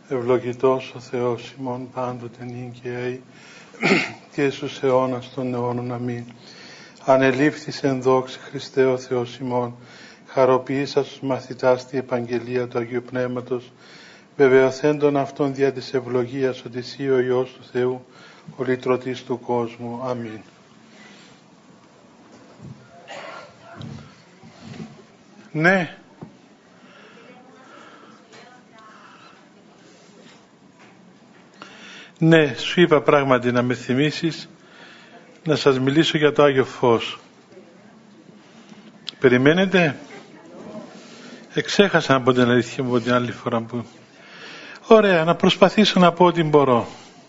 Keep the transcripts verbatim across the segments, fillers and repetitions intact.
Ευλογητός ο Θεός ημών πάντοτε νυν και αεί και στους αιώνας των αιώνων. Αμήν. Ανελήφθης εν δόξη Χριστέ ο Θεός ημών, χαροποιήσα στους μαθητάς τη επαγγελία του Αγίου Πνεύματος, βεβαιωθέντων αυτών δια της ευλογίας ότι εσύ ο Υιός του Θεού, ο λυτρωτής του κόσμου. Αμήν. Ναι. Ναι, σου είπα πράγματι να με θυμίσεις να σας μιλήσω για το Άγιο Φως. Περιμένετε? Εξέχασα από την αλήθεια μου την άλλη φορά που... Ωραία, να προσπαθήσω να πω ό,τι μπορώ.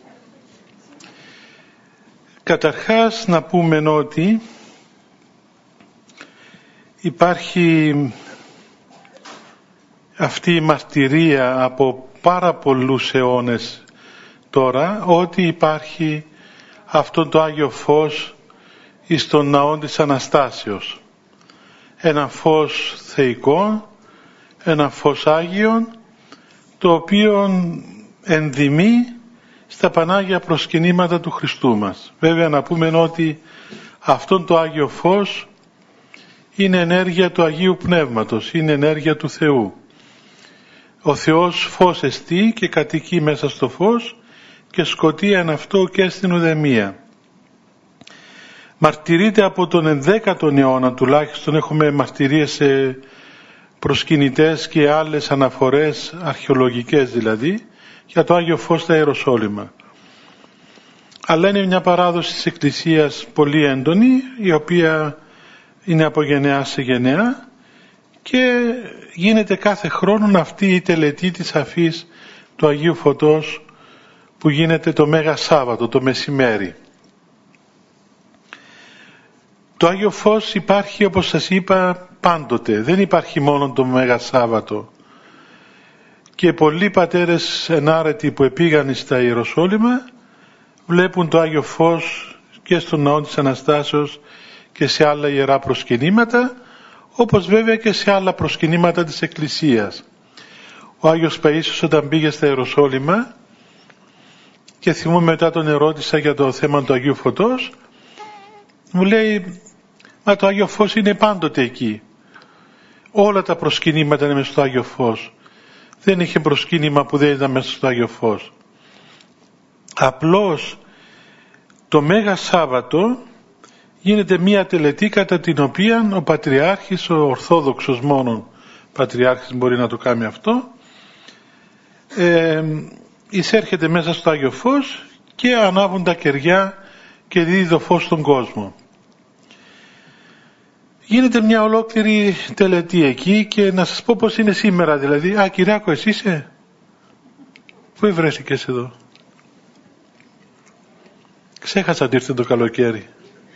Καταρχάς να πούμε ότι υπάρχει αυτή η μαρτυρία από πάρα πολλούς αιώνες τώρα ότι υπάρχει αυτό το Άγιο Φως εις τον ναό της Αναστάσεως. Ένα φως θεϊκό, ένα φως Άγιον, το οποίο ενδυμεί στα Πανάγια προσκυνήματα του Χριστού μας. Βέβαια να πούμε ότι αυτό το Άγιο Φως είναι ενέργεια του Αγίου Πνεύματος, είναι ενέργεια του Θεού. Ο Θεός φως εστί και κατοικεί μέσα στο φως και σκοτεί εν αυτό και στην ουδεμία. Μαρτυρείται από τον ενδέκατον αιώνα τουλάχιστον, έχουμε μαρτυρίες σε προσκυνητές και άλλες αναφορές αρχαιολογικές δηλαδή για το Άγιο Φως στα Ιεροσόλυμα. Αλλά είναι μια παράδοση της Εκκλησίας πολύ έντονη, η οποία είναι από γενεά σε γενεά και γίνεται κάθε χρόνο αυτή η τελετή της αφής του Αγίου Φωτός που γίνεται το Μέγα Σάββατο, το μεσημέρι. Το Άγιο Φως υπάρχει, όπως σας είπα, πάντοτε. Δεν υπάρχει μόνο το Μέγα Σάββατο. Και πολλοί πατέρες ενάρετοι που επήγαν στα Ιεροσόλυμα βλέπουν το Άγιο Φως και στον ναό της Αναστάσεως και σε άλλα ιερά προσκυνήματα, όπως βέβαια και σε άλλα προσκυνήματα της Εκκλησίας. Ο Άγιος Παΐσιος όταν πήγε στα Ιεροσόλυμα, και θυμούμαι μετά τον ερώτησα για το θέμα του Αγίου Φωτός, μου λέει, μα το Άγιο Φως είναι πάντοτε εκεί. Όλα τα προσκυνήματα είναι μέσα στο Άγιο Φως. Δεν είχε προσκύνημα που δεν ήταν μέσα στο Άγιο Φως. Απλώς το Μέγα Σάββατο γίνεται μία τελετή κατά την οποία ο Πατριάρχης, ο Ορθόδοξος μόνον Πατριάρχης μπορεί να το κάνει αυτό, ε, εισέρχεται μέσα στο Άγιο Φως και ανάβουν τα κεριά και δίδει το φως στον κόσμο. Γίνεται μια ολόκληρη τελετή εκεί και να σας πω πως είναι σήμερα δηλαδή. Α, Κυριάκο, εσύ είσαι? Πού βρέθηκες εδώ? Ξέχασα ότι ήρθε το καλοκαίρι.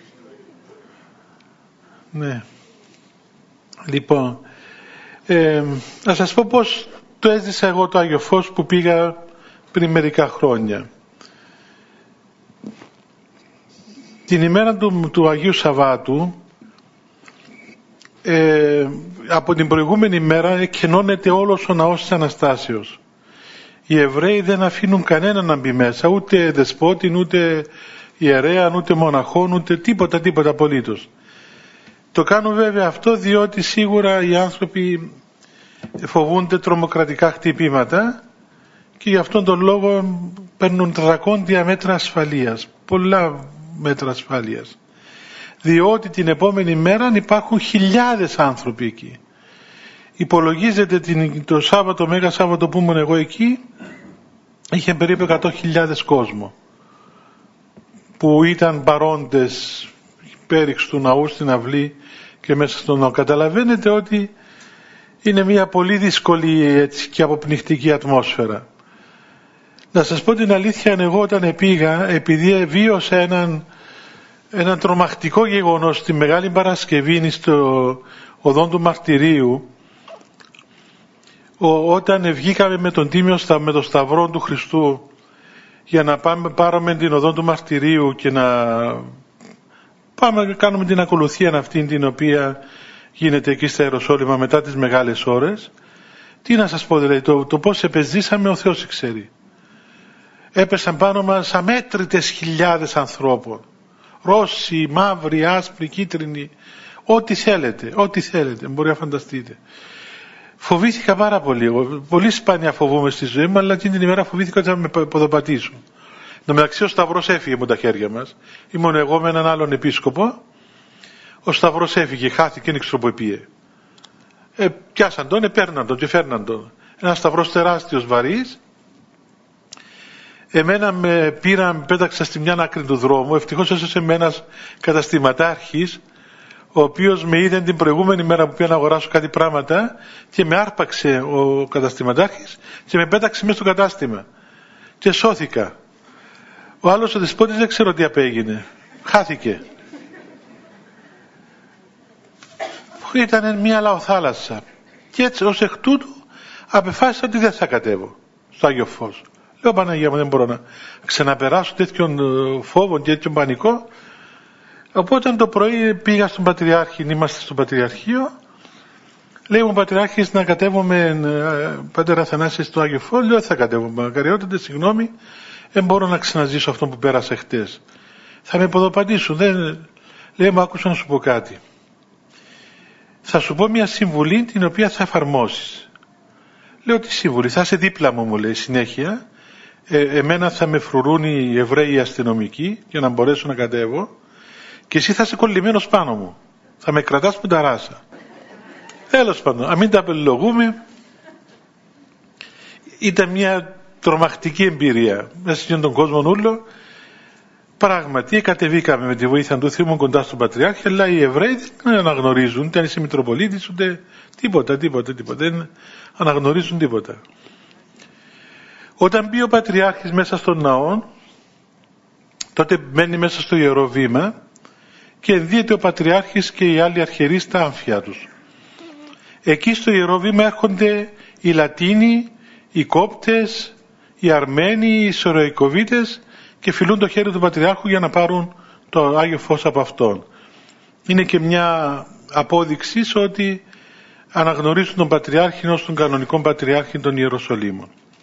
Ναι. Λοιπόν, ε, να σας πω πως το έζησα εγώ το Άγιο Φως που πήγα πριν μερικά χρόνια. Την ημέρα του, του Αγίου Σαββάτου, ε, από την προηγούμενη μέρα εκκαινώνεται όλος ο ναός της Αναστάσεως. Οι Εβραίοι δεν αφήνουν κανένα να μπει μέσα, ούτε δεσπότην, ούτε ιερέα, ούτε μοναχόν, ούτε τίποτα, τίποτα απολύτως. Το κάνουν βέβαια αυτό διότι σίγουρα οι άνθρωποι φοβούνται τρομοκρατικά χτυπήματα και γι' αυτόν τον λόγο παίρνουν τρακόντια μέτρα ασφαλείας, πολλά μέτρα ασφαλείας. Διότι την επόμενη μέρα υπάρχουν χιλιάδες άνθρωποι εκεί. Υπολογίζεται την, το Σάββατο, Μέγα Σάββατο που ήμουν εγώ εκεί, είχε περίπου εκατό χιλιάδες κόσμο που ήταν παρόντες πέριξ του ναού στην αυλή και μέσα στον ναό. Καταλαβαίνετε ότι είναι μια πολύ δύσκολη έτσι, και αποπνιχτική ατμόσφαιρα. Να σας πω την αλήθεια, εγώ όταν πήγα, επειδή βίωσα έναν, έναν τρομακτικό γεγονός στη Μεγάλη Παρασκευή στο οδόν του Μαρτυρίου, ο, όταν βγήκαμε με τον Τίμιο με το Σταυρό του Χριστού για να πάμε πάρουμε την οδόν του Μαρτυρίου και να πάμε να κάνουμε την ακολουθία αυτή την οποία γίνεται εκεί στα Ιεροσόλυμα μετά τις μεγάλες ώρες, Τι να σας πω δηλαδή, το, το πώς επεζήσαμε ο Θεός ξέρει. Έπεσαν πάνω μας αμέτρητες χιλιάδες ανθρώπων. Ρώσοι, μαύροι, άσπροι, κίτρινοι. Ό,τι θέλετε, ό,τι θέλετε, μπορεί να φανταστείτε. Φοβήθηκα πάρα πολύ. Πολύ σπάνια φοβούμαι στη ζωή μου, αλλά εκείνη την ημέρα φοβήθηκα ότι θα με ποδοπατήσουν. Να μεταξύ ο Σταυρός έφυγε με τα χέρια μας. Ήμουν εγώ με έναν άλλον επίσκοπο. Ο Σταυρός έφυγε, χάθηκε, δεν ξέρω πού πήγε. Ε, πιάσαν τον, επέρναν τον και φέρναν τον. Ένας Σταυρός τεράστιος, βαρύς. Εμένα με πήραν, πέταξα στη μια άκρη του δρόμου. Ευτυχώς έσωσε με ένας καταστηματάρχης, ο οποίος με είδε την προηγούμενη μέρα που πήγα να αγοράσω κάτι πράγματα και με άρπαξε ο καταστηματάρχης και με πέταξε μέσα στο κατάστημα. Και σώθηκα. Ο άλλος ο δεσπότης δεν ξέρω τι απέγινε. Χάθηκε. Ήταν μια λαοθάλασσα. Και έτσι ως εκ τούτου απεφάσισα ότι δεν θα κατέβω στο Άγιο Φως. Λέω Παναγία μου, δεν μπορώ να ξαναπεράσω τέτοιον φόβο και τέτοιον πανικό. Οπότε το πρωί πήγα στον Πατριάρχη, είμαστε στο Πατριαρχείο. Λέει μου ο Πατριάρχης να κατέβουμε, Πατέρα Αθανάση, στο Άγιο Φως. Λέω θα κατέβουμε. Μακαριότατε, συγγνώμη, δεν μπορώ να ξαναζήσω αυτό που πέρασε χτες. Θα με ποδοπατήσουν. Δεν... Λέει μου, άκουσα να σου πω κάτι. Θα σου πω μια συμβουλή την οποία θα εφαρμόσεις. Λέω τι συμβουλή, θα είσαι δίπλα μου, μου λέει συνέχεια. Ε, εμένα θα με φρουρούν οι Εβραίοι αστυνομικοί για να μπορέσω να κατέβω και εσύ θα είσαι κολλημένος πάνω μου. Θα με κρατάς που τα ράσα. Τέλος πάντων, αν μην τα απελογούμε, ήταν μια τρομακτική εμπειρία μέσα σε τον κόσμο ούλο. Πράγματι, κατεβήκαμε με τη βοήθεια του Θεού κοντά στον Πατριάρχη, αλλά οι Εβραίοι δεν αναγνωρίζουν, ούτε αν είσαι Μητροπολίτης, ούτε τίποτα, τίποτα, τίποτα. Δεν αναγνωρίζουν τίποτα. Όταν μπει ο Πατριάρχης μέσα στον ναό, τότε μπαίνει μέσα στο Ιερό Βήμα και ενδύεται ο Πατριάρχης και οι άλλοι αρχιερείς στα άμφια τους. Εκεί στο Ιερό Βήμα έρχονται οι Λατίνοι, οι Κόπτες, οι Αρμένοι, οι Σωροϊκοβίτες και φιλούν το χέρι του Πατριάρχου για να πάρουν το Άγιο Φως από αυτόν. Είναι και μια απόδειξη ότι αναγνωρίζουν τον Πατριάρχη ως τον κανονικό Πατριάρχη των Ιεροσολύμων.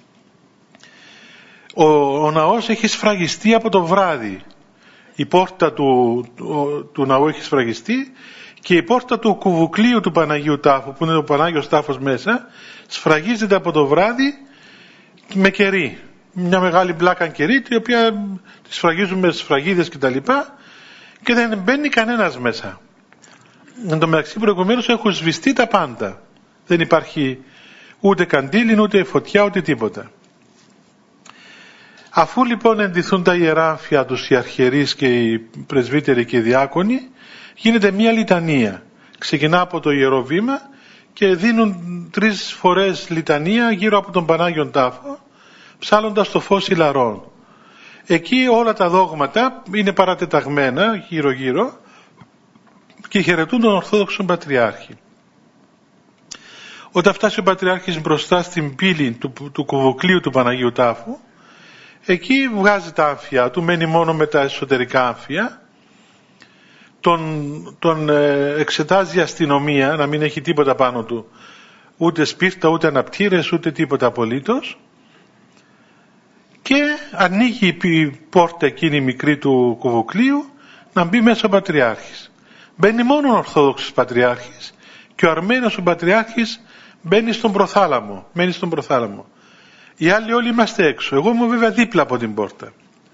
Ο, ο ναός έχει σφραγιστεί από το βράδυ. Η πόρτα του, του, του ναού έχει σφραγιστεί και η πόρτα του κουβουκλίου του Παναγίου Τάφου, που είναι ο Πανάγιος Τάφος μέσα, σφραγίζεται από το βράδυ με κερί. Μια μεγάλη μπλάκα κερί, η οποία τη σφραγίζουν με σφραγίδες κτλ. Και δεν μπαίνει κανένας μέσα. Εν τω μεταξύ προηγουμένως έχουν σβηστεί τα πάντα. Δεν υπάρχει ούτε καντήλι, ούτε φωτιά, ούτε τίποτα. Αφού λοιπόν εντυθούν τα ιερά άμφια τους οι αρχιερείς και οι πρεσβύτεροι και οι διάκονοι, γίνεται μια λιτανία. Ξεκινά από το Ιερό Βήμα και δίνουν τρεις φορές λιτανία γύρω από τον Πανάγιον Τάφο, ψάλλοντας το φως ηλαρών. Εκεί όλα τα δόγματα είναι παρατεταγμένα γύρω γύρω και χαιρετούν τον Ορθόδοξο Πατριάρχη. Όταν φτάσει ο Πατριάρχης μπροστά στην πύλη του, του κουβουκλίου του Παναγίου Τάφου, εκεί βγάζει τα άμφια του, μένει μόνο με τα εσωτερικά άμφια, τον, τον ε, εξετάζει η αστυνομία να μην έχει τίποτα πάνω του, ούτε σπίρτα, ούτε αναπτήρες, ούτε τίποτα απολύτως, και ανοίγει η πόρτα εκείνη μικρή του κουβουκλίου να μπει μέσα ο Πατριάρχης. Μπαίνει μόνο ο Ορθόδοξος Πατριάρχης και ο Αρμένος ο Πατριάρχης μπαίνει στον προθάλαμο, μένει στον προθάλαμο. Οι άλλοι όλοι είμαστε έξω. Εγώ είμαι βέβαια δίπλα από την πόρτα.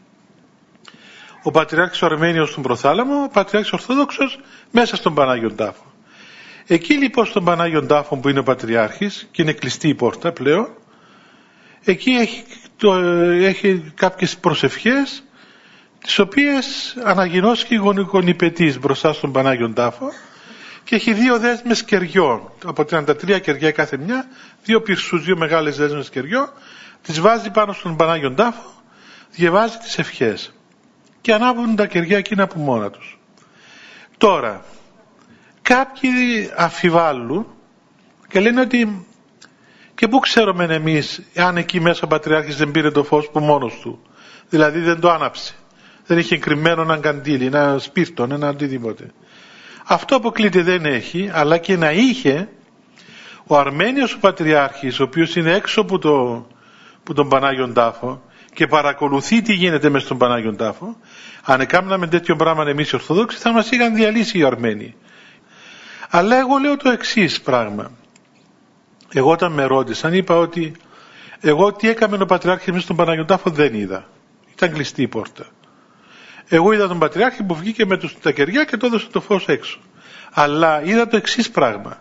Ο Πατριάρχης ο Αρμένιος στον προθάλαμο, ο Πατριάρχης Ορθόδοξος μέσα στον Πανάγιον Τάφο. Εκεί λοιπόν στον Πανάγιον Τάφο που είναι ο Πατριάρχης και είναι κλειστή η πόρτα πλέον, εκεί έχει, το, έχει κάποιες προσευχές τις οποίες αναγινώσκει γονιπετής μπροστά στον Πανάγιον Τάφο και έχει δύο δέσμες κεριών, από τριάντα τρία κεριά κάθε μια, δύο πυρσούς, δύο μεγάλες δέσμες κεριών, τις βάζει πάνω στον Πανάγιον Τάφο, διαβάζει τις ευχές και ανάβουν τα κεριά εκείνα από μόνα τους. Τώρα, κάποιοι αφιβάλλουν και λένε ότι και πού ξέρουμε εμείς αν εκεί μέσα ο Πατριάρχης δεν πήρε το φως που μόνος του, δηλαδή δεν το άναψε, δεν είχε κρυμμένο έναν καντήλι, ένα σπίρτον, ένα οτιδήποτε. Αυτό αποκλείται δεν έχει, αλλά και να είχε, Ο Αρμένιος ο Πατριάρχης, ο οποίος είναι έξω από, το, από τον Πανάγιον Τάφο και παρακολουθεί τι γίνεται μες στον Πανάγιον Τάφο, αν έκαναμε τέτοιο πράγμα εμείς οι Ορθοδόξοι θα μας είχαν διαλύσει οι Αρμένοι. Αλλά εγώ λέω το εξής πράγμα. Εγώ όταν με ρώτησαν είπα ότι εγώ τι έκαμε ο Πατριάρχης μες στον Πανάγιον Τάφο δεν είδα. Ήταν κλειστή η πόρτα. Εγώ είδα τον Πατριάρχη που βγήκε με τους, τα κεριά και το έδωσε το φως έξω. Αλλά είδα το εξής πράγμα.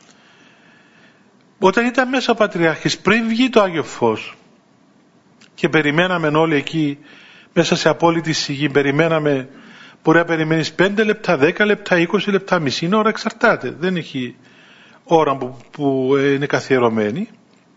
Όταν ήταν μέσα ο Πατριάρχης, πριν βγει το Άγιο Φως και περιμέναμε όλοι εκεί μέσα σε απόλυτη σιγή, περιμέναμε, μπορεί να περιμένεις πέντε λεπτά, δέκα λεπτά, είκοσι λεπτά, μισή ώρα, εξαρτάται. Δεν έχει ώρα που, που είναι καθιερωμένη.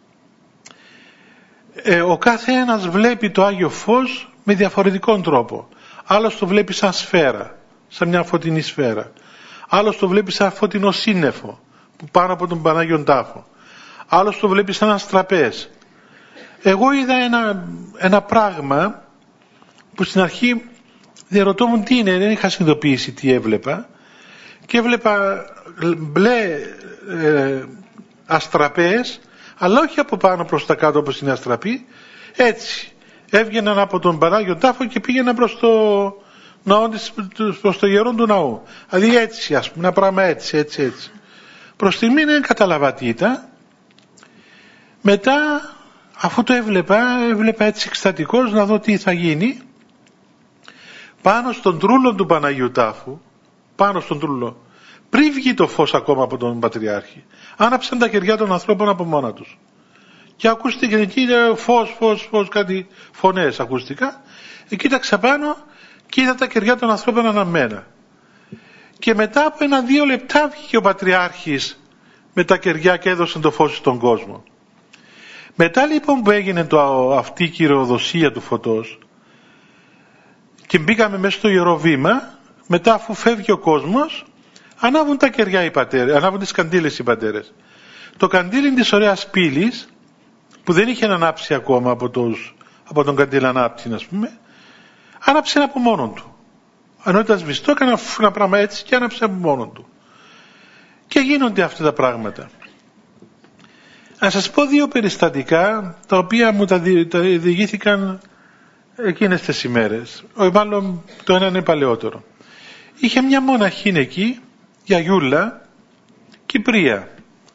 Ε, ο κάθε ένας βλέπει το Άγιο Φως με διαφορετικό τρόπο. Άλλος το βλέπει σαν σφαίρα, σαν μια φωτεινή σφαίρα. Άλλος το βλέπει σαν φωτεινό σύννεφο που πάνω από τον Πανάγιον Τάφο. Άλλος το βλέπει σαν ένα τραπέζι. Εγώ είδα ένα, ένα πράγμα που στην αρχή διαρωτώμουν τι είναι, δεν είχα συνειδητοποιήσει τι έβλεπα και έβλεπα μπλε ε, αστραπές, αλλά όχι από πάνω προς τα κάτω όπως είναι αστραπή, έτσι έβγαιναν από τον Πανάγιον Τάφο και πήγαιναν προς το ναό, προς το γερόν του ναού. Δηλαδή έτσι, ας πούμε, ένα πράγμα έτσι, έτσι, έτσι. Προς στιγμή δεν κατάλαβα τι ήταν. Μετά, αφού το έβλεπα, έβλεπα έτσι εκστατικός να δω τι θα γίνει. Πάνω στον τρούλο του Παναγίου Τάφου, πάνω στον τρούλο, πριν βγει το φως ακόμα από τον Πατριάρχη, άναψαν τα κεριά των ανθρώπων από μόνα τους. Και ακούστηκε εκεί φως, φως, φως, κάτι φωνές ακούστηκα. Κοίταξα πάνω και είδα τα κεριά των ανθρώπων αναμμένα. Και μετά από ένα-δύο λεπτά βγήκε ο Πατριάρχης με τα κεριά και έδωσε το φως στον κόσμο. Μετά λοιπόν που έγινε το, αυτή η κυριοδοσία του φωτός και μπήκαμε μέσα στο Ιερό Βήμα, μετά αφού φεύγει ο κόσμος, ανάβουν τα κεριά οι πατέρες, ανάβουν τις καντήλες οι πατέρες. Το καντήλι της ωραίας πύλης, που δεν είχε ανάψει ακόμα από, τους, από τον καντήλανάπτη, ας πούμε, άναψε από μόνον του. Αν ήταν σβηστό, έκανα ένα πράγμα έτσι και άναψε από μόνον του. Και γίνονται αυτά τα πράγματα. Να σας πω δύο περιστατικά, τα οποία μου τα, δι, τα διηγήθηκαν εκείνες τις ημέρες. Ο, μάλλον το ένα είναι παλαιότερο. Είχε μια μοναχή εκεί, γιαγιούλα, Κυπρία,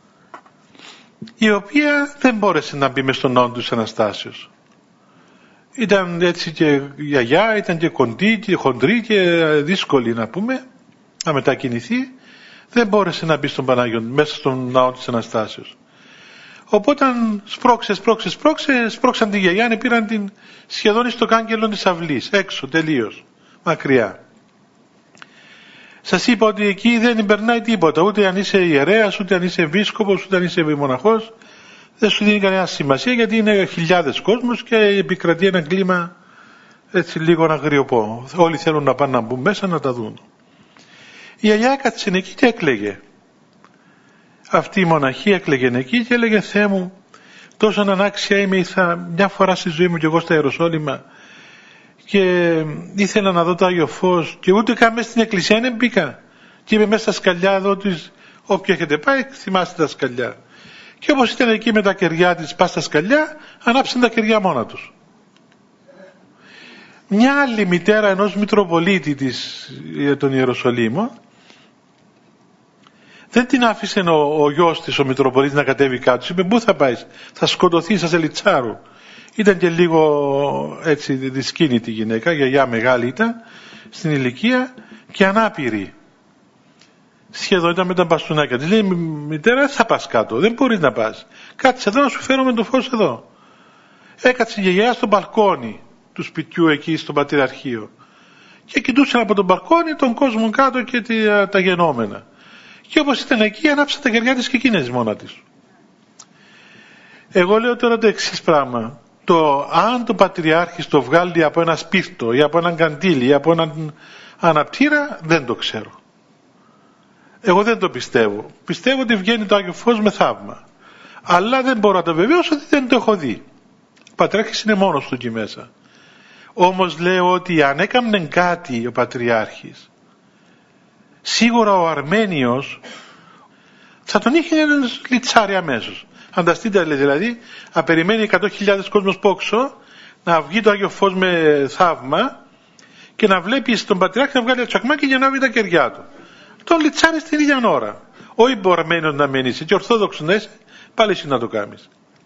η οποία δεν μπόρεσε να μπει μες στον ναό του Αναστάσεως. Ήταν έτσι και γιαγιά, ήταν και κοντή και χοντρή και δύσκολη να πούμε, να μετακινηθεί. Δεν μπόρεσε να μπει στον Πανάγιον, μέσα στον ναό της Αναστάσεως. Οπότε σπρώξε, σπρώξε, σπρώξε, σπρώξαν τη γιαγιά και πήραν την σχεδόν στο κάγκελο της αυλής, έξω τελείως, μακριά. Σας είπα ότι εκεί δεν περνάει τίποτα, ούτε αν είσαι ιερέας, ούτε αν είσαι επίσκοπος, ούτε αν είσαι μοναχός, δεν σου δίνει κανένα σημασία γιατί είναι χιλιάδες κόσμος και επικρατεί ένα κλίμα έτσι λίγο αγριοπό. Όλοι θέλουν να πάνε να μπουν μέσα να τα δουν. Η γιαγιά έκατσε εκεί και έκλαιγε. Αυτή η μοναχή έκλαιγε εκεί και έλεγε Θεέ μου, τόσο ανάξια είμαι, ήρθα μια φορά στη ζωή μου και εγώ στα Ιεροσόλυμα και ήθελα να δω το Άγιο Φως και ούτε καν μέσα στην εκκλησία δεν μπήκα και είμαι μέσα στα σκαλιά εδώ της, όποιο έχετε πάει θυμάστε τα σκαλιά. Και όπως ήταν εκεί με τα κεριά της πας στα σκαλιά, ανάψαν τα κεριά μόνα τους. Μια άλλη μητέρα ενός Μητροπολίτη της, των Ιεροσολύμων, δεν την άφησε ο, ο γιος της, ο Μητροπολίτης, να κατέβει κάτω. Είπε, πού θα πάει, θα σκοτωθεί, θα σε λιτσάρου. Ήταν και λίγο έτσι δυσκίνητη γυναίκα, γιαγιά μεγάλη ήταν, στην ηλικία και ανάπηρη. Σχεδόν ήταν με τα μπαστούνάκια της. Λέει, μητέρα, δεν θα πας κάτω, δεν μπορείς να πας. Κάτσε εδώ να σου φέρω με το φως εδώ. Έκατσε η γιαγιά στο μπαλκόνι του σπιτιού εκεί στο πατριαρχείο. Και κοιτούσαν από τον μπαλκόνι τον κόσμο κάτω και τα, τα γενόμενα. Και όπως ήταν εκεί, ανάψε τα κεριά της και εκείνες μόνα της. Εγώ λέω τώρα το εξής πράγμα. Το αν το Πατριάρχης το βγάλει από ένα σπίρτο ή από έναν καντήλι ή από έναν αναπτήρα, δεν το ξέρω. Εγώ δεν το πιστεύω. Πιστεύω ότι βγαίνει το Άγιο Φως με θαύμα. Αλλά δεν μπορώ να το βεβαιώσω ότι δεν το έχω δει. Ο Πατριάρχης είναι μόνος του εκεί μέσα. Όμως λέω ότι αν έκαμνε κάτι ο Πατριάρχης, σίγουρα ο Αρμένιος θα τον είχε ένας λιτσάρι αμέσως. Φανταστείτε δηλαδή, να περιμένει εκατό χιλιάδες κόσμος πόξο, να βγει το Άγιο Φως με θαύμα και να βλέπει τον Πατριάρχη να βγάλει το τσακμάκι για να βγει τα κεριά του. Τον λιτσάρι στην ίδια ώρα. Όχι μπορμένος να μένει και ορθόδοξος να είσαι, πάλι εσύ να το κάνεις.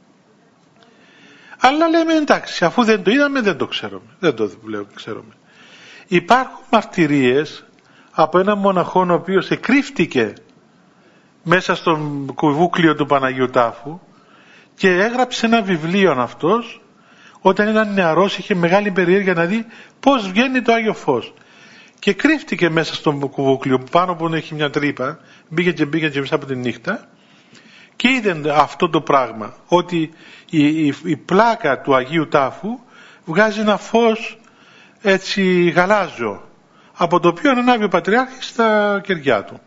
Αλλά λέμε εντάξει, αφού δεν το είδαμε δεν το ξέρουμε. Δεν το ξέρουμε. Υπάρχουν μαρτυρίες από έναν μοναχό ο οποίος εκρύφτηκε μέσα στον κουβούκλιο του Παναγίου Τάφου και έγραψε ένα βιβλίο αυτός όταν ήταν νεαρός, είχε μεγάλη περιέργεια να δει πώς βγαίνει το Άγιο Φως και κρύφτηκε μέσα στον κουβούκλιο που πάνω που έχει μια τρύπα, μπήκε και μπήκε και μέσα από τη νύχτα και είδε αυτό το πράγμα, ότι η, η, η πλάκα του Αγίου Τάφου βγάζει ένα φως έτσι γαλάζιο, από το οποίο ανάβει ο Πατριάρχης στα κεριά του.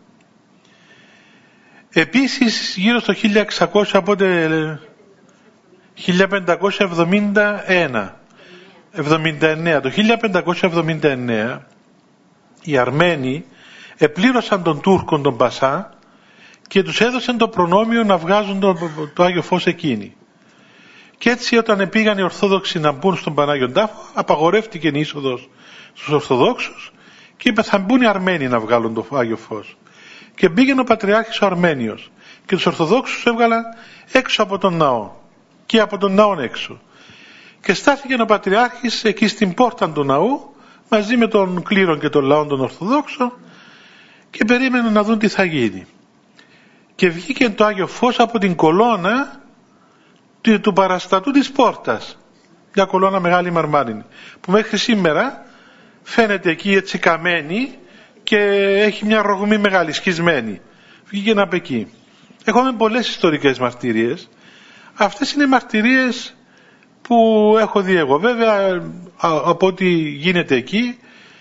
Επίσης γύρω στο χίλια εξακόσια, οπότε χίλια πεντακόσια εβδομήντα ένα, εβδομήντα εννέα, το χίλια πεντακόσια εβδομήντα εννέα οι Αρμένοι επλήρωσαν τον Τούρκον τον Πασά και τους έδωσαν το προνόμιο να βγάζουν το, το Άγιο Φως εκείνοι. Και έτσι όταν πήγαν οι Ορθόδοξοι να μπουν στον Πανάγιον Τάφο, απαγορεύτηκε η είσοδος στους Ορθοδόξους και είπε θα μπουν οι Αρμένοι να βγάλουν το Άγιο Φως. Και μπήκε ο Πατριάρχης ο Αρμένιος και τους Ορθοδόξους έβγαλαν έξω από τον ναό και από τον ναό έξω. Και στάθηκε ο Πατριάρχης εκεί στην πόρτα του ναού μαζί με τον κλήρο και τον λαό των Ορθοδόξων και περίμεναν να δουν τι θα γίνει. Και βγήκε το Άγιο Φως από την κολόνα του, του παραστατού της πόρτας. Μια κολόνα μεγάλη μαρμάρινη που μέχρι σήμερα φαίνεται εκεί έτσι καμένη και έχει μια ρογμή μεγάλη σκισμένη. Βγήκε από εκεί. Έχουμε πολλές ιστορικές μαρτυρίες. Αυτές είναι οι μαρτυρίες που έχω δει εγώ. Βέβαια από ό,τι γίνεται εκεί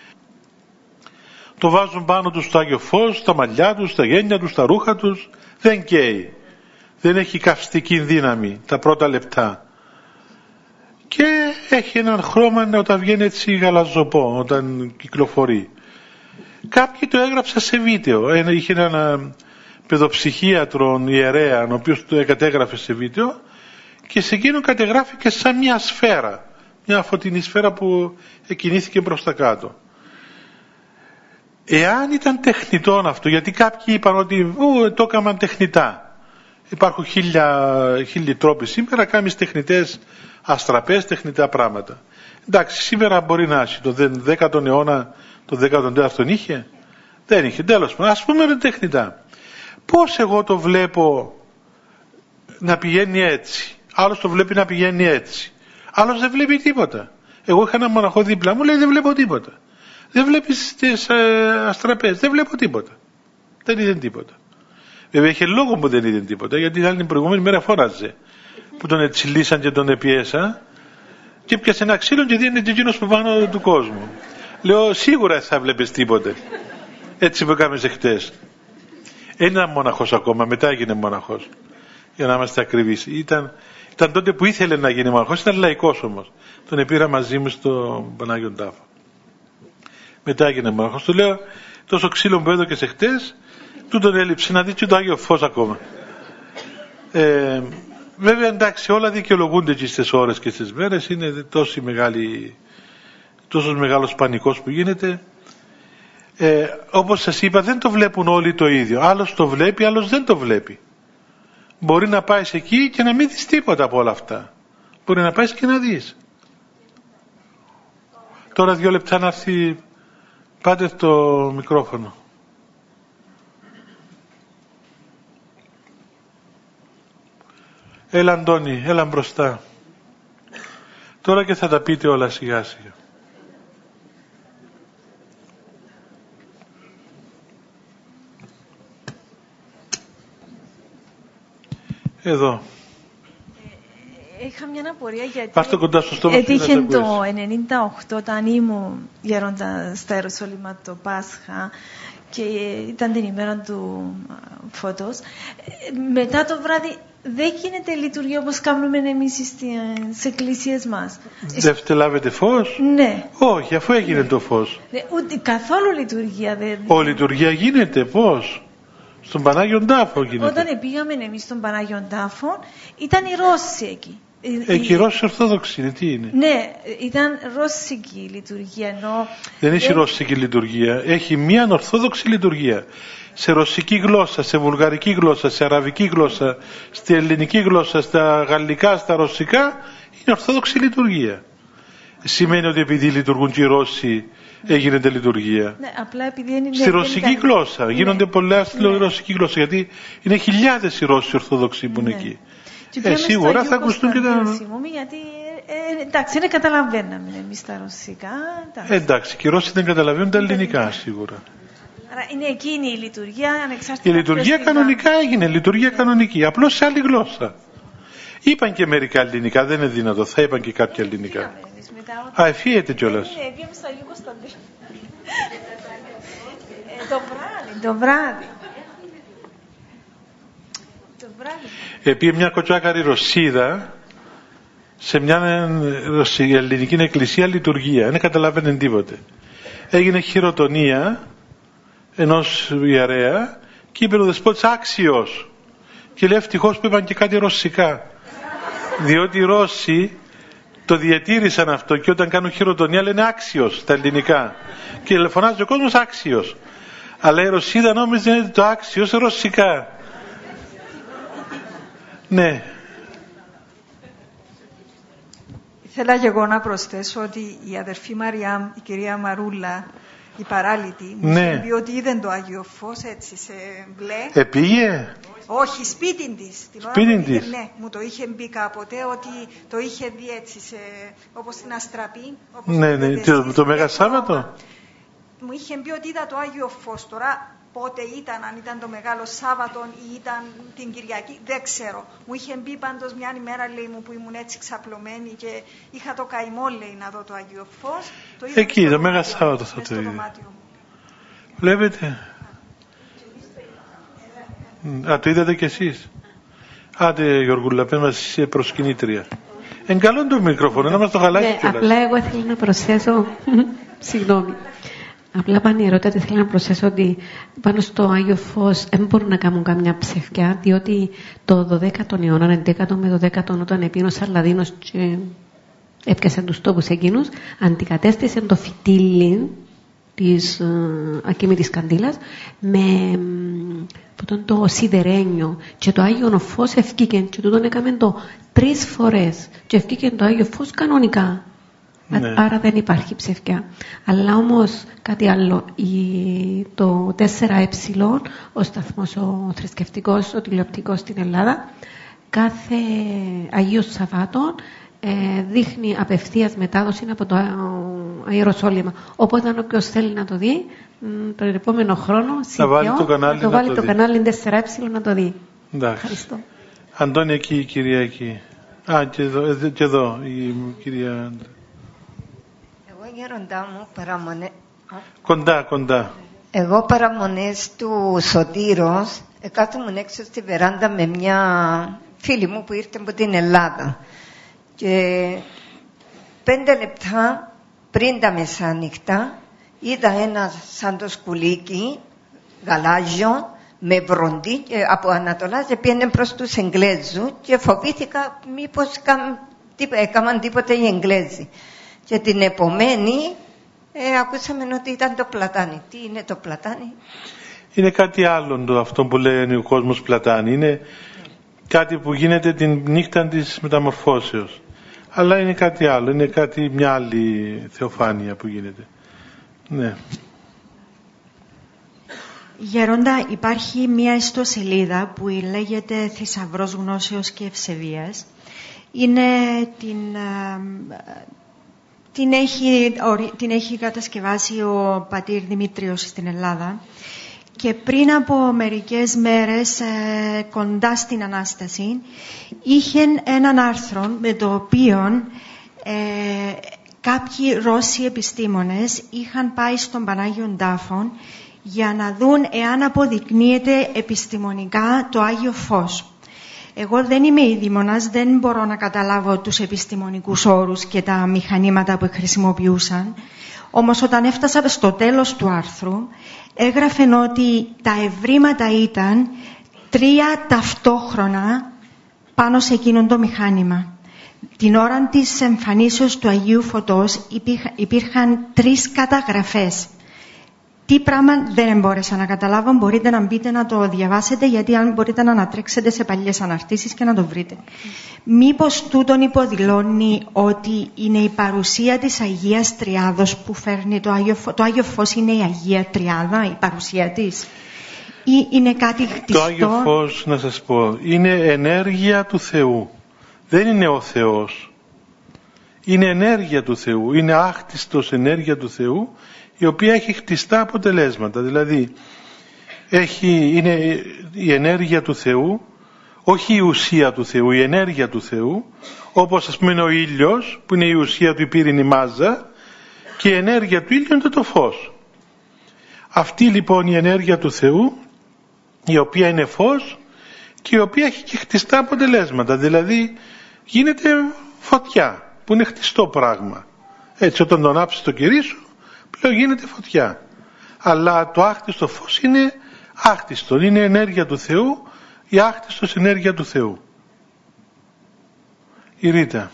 το βάζουν πάνω τους το Άγιο Φως, τα μαλλιά τους, τα γένια τους, τα ρούχα τους. Δεν καίει. Δεν έχει καυστική δύναμη τα πρώτα λεπτά. Και έχει έναν χρώμα όταν βγαίνει έτσι γαλαζοπό, όταν κυκλοφορεί. Κάποιοι το έγραψαν σε βίντεο. Είχε έναν παιδοψυχίατρο ιερέα, ο οποίος το κατέγραφε σε βίντεο και σε εκείνο κατεγράφηκε σαν μια σφαίρα. Μια φωτεινή σφαίρα που εκκινήθηκε προς τα κάτω. Εάν ήταν τεχνητό αυτό, γιατί κάποιοι είπαν ότι το έκαναν τεχνητά. Υπάρχουν χίλια, χίλιοι τρόποι σήμερα, κάνεις τεχνητές αστραπές, τεχνητά πράγματα. Εντάξει, σήμερα μπορεί να έχει. Το δέκατο αιώνα, το δέκατο τέταρτο είχε. Δεν είχε, τέλος πάντων. Ας πούμε είναι τεχνητά. Πώς εγώ το βλέπω να πηγαίνει έτσι. Άλλος το βλέπει να πηγαίνει έτσι. Άλλος δεν βλέπει τίποτα. Εγώ είχα ένα μοναχό δίπλα μου, λέει δεν βλέπω τίποτα. Δεν βλέπεις τις ε, αστραπές, δεν βλέπω τίποτα. Δεν είδε τίποτα. Βέβαια είχε λόγο που δεν είδε τίποτα, γιατί την προηγούμενη μέρα φώναζε. Που τον ετσιλίσαν και τον επιέσα και πιάσε ένα ξύλο και δίνει και εκείνος που πάνω του κόσμου. Λέω σίγουρα θα βλέπεις τίποτε. Έτσι που έκαμε χτες. Ένα μοναχός ακόμα, μετά έγινε μοναχός. Για να είμαστε ακριβείς. Ήταν, ήταν τότε που ήθελε να γίνει μοναχός, ήταν λαϊκός όμως. Τον επήρα μαζί μου στο Πανάγιον Τάφο. Μετά έγινε μοναχός. Του λέω τόσο ξύλο που έδωκες χτες, του τον έλειψε να δει και το Άγιο Φως ακόμα. Ε, βέβαια εντάξει όλα δικαιολογούνται και στις ώρες και στις μέρες, είναι τόσο μεγάλη, τόσο μεγάλος πανικός που γίνεται. Ε, όπως σας είπα δεν το βλέπουν όλοι το ίδιο. Άλλος το βλέπει, άλλος δεν το βλέπει. Μπορεί να πάει εκεί και να μην δεις τίποτα από όλα αυτά. Μπορεί να πάει και να δεις. Τώρα δύο λεπτά να έρθει. Πάτε το μικρόφωνο. Έλα Αντώνη, έλα μπροστά. Τώρα και θα τα πείτε όλα σιγά σιγά. Εδώ. Είχα μια απορία γιατί Πάρ' το κοντά στο στόμα σου, έτυχε το ενενήντα οκτώ όταν ήμουν γέροντα στα Ιεροσόλυμα το Πάσχα και ήταν την ημέρα του φώτος. Μετά το βράδυ δεν γίνεται λειτουργία όπως κάνουμε εμείς στις εκκλησίες μας. Δεν φτελάβετε φως? Ναι. Όχι, αφού έγινε το φως. Ναι, ούτε καθόλου λειτουργία δεν. Ο λειτουργία γίνεται, πώς? Στον Πανάγιον Τάφο γίνεται. Όταν πήγαμε εμείς στον Πανάγιον Τάφο, ήταν οι Ρώσοι εκεί. Εκεί οι Ρώσοι Ορθόδοξοι είναι, τι είναι? Ναι, ήταν ρώσικη η λειτουργία. Ενώ δεν έχει ρώσικη λειτουργία. Έχει μία ορθόδοξη λειτουργία. Σε ρωσική γλώσσα, σε βουλγαρική γλώσσα, σε αραβική γλώσσα, στη ελληνική γλώσσα, στα γαλλικά, στα ρωσικά, είναι ορθόδοξη λειτουργία. Σημαίνει ότι επειδή λειτουργούν και οι Ρώσοι έγινε λειτουργία. Ναι, απλά επειδή είναι, στη ρωσική ήταν... γλώσσα. Ναι. Γίνονται πολλά στη ναι. ρωσική γλώσσα. Γιατί είναι χιλιάδες οι Ρώσοι Ορθόδοξοι που είναι ναι. εκεί. Ε, σίγουρα θα ακουστούν και τα. Γιατί ε, εντάξει, δεν καταλαβαίναμε εμείς τα ρωσικά. Ε, εντάξει, και οι Ρώσοι δεν καταλαβαίνουν τα ελληνικά σίγουρα. Άρα είναι εκείνη η λειτουργία ανεξάρτητα. Η λειτουργία κανονικά έγινε, λειτουργία κανονική. Απλώς σε άλλη γλώσσα. Είπαν και μερικά ελληνικά, δεν είναι δυνατό. Θα είπαν και κάποια ελληνικά. Α, εφίεται κιόλας. Ναι, πήγαμε στο Αγίου Κωνσταντίνου. Το βράδυ, το βράδυ. Το βράδυ. Επήγε μια κοτσάκαρη Ρωσίδα σε μια ελληνική εκκλησία λειτουργία. Δεν καταλάβαινε τίποτε. Έγινε χειροτονία ενός ιερέα και είπε ο δεσπότης άξιος. Και λέει ευτυχώς που είπαν και κάτι ρωσικά. Διότι οι Ρώσοι το διατήρησαν αυτό και όταν κάνουν χειροτονία λένε άξιος στα ελληνικά. Και φωνάζει ο κόσμος άξιος. Αλλά η Ρωσίδα νόμιζε ότι το άξιος ρωσικά. Ναι. Ήθελα και εγώ να προσθέσω ότι η αδερφή Μαριάμ, η κυρία Μαρούλα, η παράλυτη, μου ναι. είχε πει ότι είδε το Άγιο Φως έτσι σε μπλε. Επήγε. Όχι, σπίτι της. Σπίτι της. Ναι, μου το είχε πει κάποτε ότι το είχε δει έτσι σε, όπως στην Αστραπή. Όπως ναι, ναι, το, το, το Μέγα Σάββατο. Μου είχε πει ότι είδα το Άγιο Φως. Τώρα πότε ήταν, αν ήταν το Μεγάλο Σάββατο ή ήταν την Κυριακή, δεν ξέρω. Μου είχε πει πάντως μια ημέρα, λέει μου, που ήμουν έτσι ξαπλωμένη και είχα το καημό, λέει, να δω το Άγιο Φως. Το εκεί, το Μέγα Σάββατο θα το είδε. Βλέπετε. Α, το είδατε κι εσείς. Άντε Γιώργουλα, πες μας είσαι προσκυνήτρια. Εν καλό το μικρόφωνο, να μας το χαλάσει ναι, κιόλας. Απλά εγώ ήθελα να προσθέσω, συγγνώμη, απλά πάνω η ερώτηση ήθελα να προσθέσω ότι πάνω στο Άγιο Φως δεν μπορούν να κάνουν καμιά ψευκιά, διότι το δωδέκατο αιώνα, έντεκατο με δωδέκατο, όταν επίνω ο Σαρλαδίνος και έπιασε τους τόπους εκείνους, αντικατέστησε το φυτίλι της uh, ακίμητης καντήλας με uh, το σιδερένιο και το Άγιο Φως ευκήκε και τούτον έκαμε το τρεις φορές και ευκήκε το Άγιο Φως κανονικά. Ναι. Άρα δεν υπάρχει ψευκιά. Αλλά όμως κάτι άλλο, η, το τέσσερα ε, ο σταθμός ο θρησκευτικός, ο τηλεοπτικός στην Ελλάδα, κάθε Αγίου Σαββάτων ε, δείχνει απευθείας μετάδοση από το Ιεροσόλυμα. Οπότε αν όποιος θέλει να το δει, τον επόμενο χρόνο να βάλει το κανάλι, να το, βάλει να το, το κανάλι τέσσερα ε να το δει. Εντάξει. Ευχαριστώ. Αντώνη, εκεί η κυρία εκεί. Α, και εδώ, και εδώ η κυρία. Εγώ γέροντά μου παραμονέ... Κοντά, κοντά. Εγώ παραμονές του Σωτήρος κάθομουν έξω στη βεράντα με μια φίλη μου που ήρθε από την Ελλάδα. Και πέντε λεπτά πριν τα μεσάνυχτα είδα ένα σαν το σκουλίκι γαλάζιο με βροντί από Ανατολά και πήγαινε προς τους Εγγλέζους και φοβήθηκα μήπως έκαναν τίποτε οι Εγγλέζοι. Και την επομένη ε, ακούσαμε ότι ήταν το πλατάνι. Τι είναι το πλατάνι? Είναι κάτι άλλο το αυτό που λέει ο κόσμος πλατάνι. Είναι κάτι που γίνεται την νύχτα της μεταμορφώσεως. Αλλά είναι κάτι άλλο. Είναι κάτι, μια άλλη θεοφάνεια που γίνεται. Ναι. Γέροντα, υπάρχει μια ιστοσελίδα που λέγεται Θησαυρός Γνώσεως και Ευσεβίας. Είναι την... Την έχει, την έχει κατασκευάσει ο πατήρ Δημήτριος στην Ελλάδα και πριν από μερικές μέρες ε, κοντά στην Ανάσταση είχε έναν άρθρο με το οποίο ε, κάποιοι Ρώσοι επιστήμονες είχαν πάει στον Πανάγιον Τάφο για να δουν εάν αποδεικνύεται επιστημονικά το Άγιο Φως. Εγώ δεν είμαι ειδήμονας, δεν μπορώ να καταλάβω τους επιστημονικούς όρους και τα μηχανήματα που χρησιμοποιούσαν. Όμως όταν έφτασα στο τέλος του άρθρου, έγραφε ότι τα ευρήματα ήταν τρία ταυτόχρονα πάνω σε εκείνον το μηχάνημα. Την ώρα της εμφανίσεως του Αγίου Φωτός υπήρχαν τρεις καταγραφές. Τι πράγμα δεν μπόρεσα να καταλάβω, μπορείτε να μπείτε να το διαβάσετε, γιατί αν μπορείτε να ανατρέξετε σε παλιές αναρτήσεις και να το βρείτε. Μήπως τούτον υποδηλώνει ότι είναι η παρουσία της Αγίας Τριάδος που φέρνει το Άγιο Φως, το Άγιο Φως είναι η Αγία Τριάδα, η παρουσία της, ή είναι κάτι χτιστό? Το Άγιο Φως, να σας πω, είναι ενέργεια του Θεού. Δεν είναι ο Θεός. Είναι ενέργεια του Θεού. Είναι άχτιστος ενέργεια του Θεού, η οποία έχει χτιστά αποτελέσματα. Δηλαδή, έχει, είναι η ενέργεια του Θεού, όχι η ουσία του Θεού, η ενέργεια του Θεού, όπως ας πούμε είναι ο ήλιος, που είναι η ουσία του, η πύρινη μάζα, και η ενέργεια του ήλιου είναι το φως. Αυτή λοιπόν η ενέργεια του Θεού, η οποία είναι φως και η οποία έχει και χτιστά αποτελέσματα. Δηλαδή, γίνεται φωτιά, που είναι χτιστό πράγμα. Έτσι, όταν τον άψεις το κερί σου, πλέον γίνεται φωτιά. Αλλά το άχτιστο φως είναι άχτιστο, είναι ενέργεια του Θεού, η άχτιστος ενέργεια του Θεού. Η Ρίτα.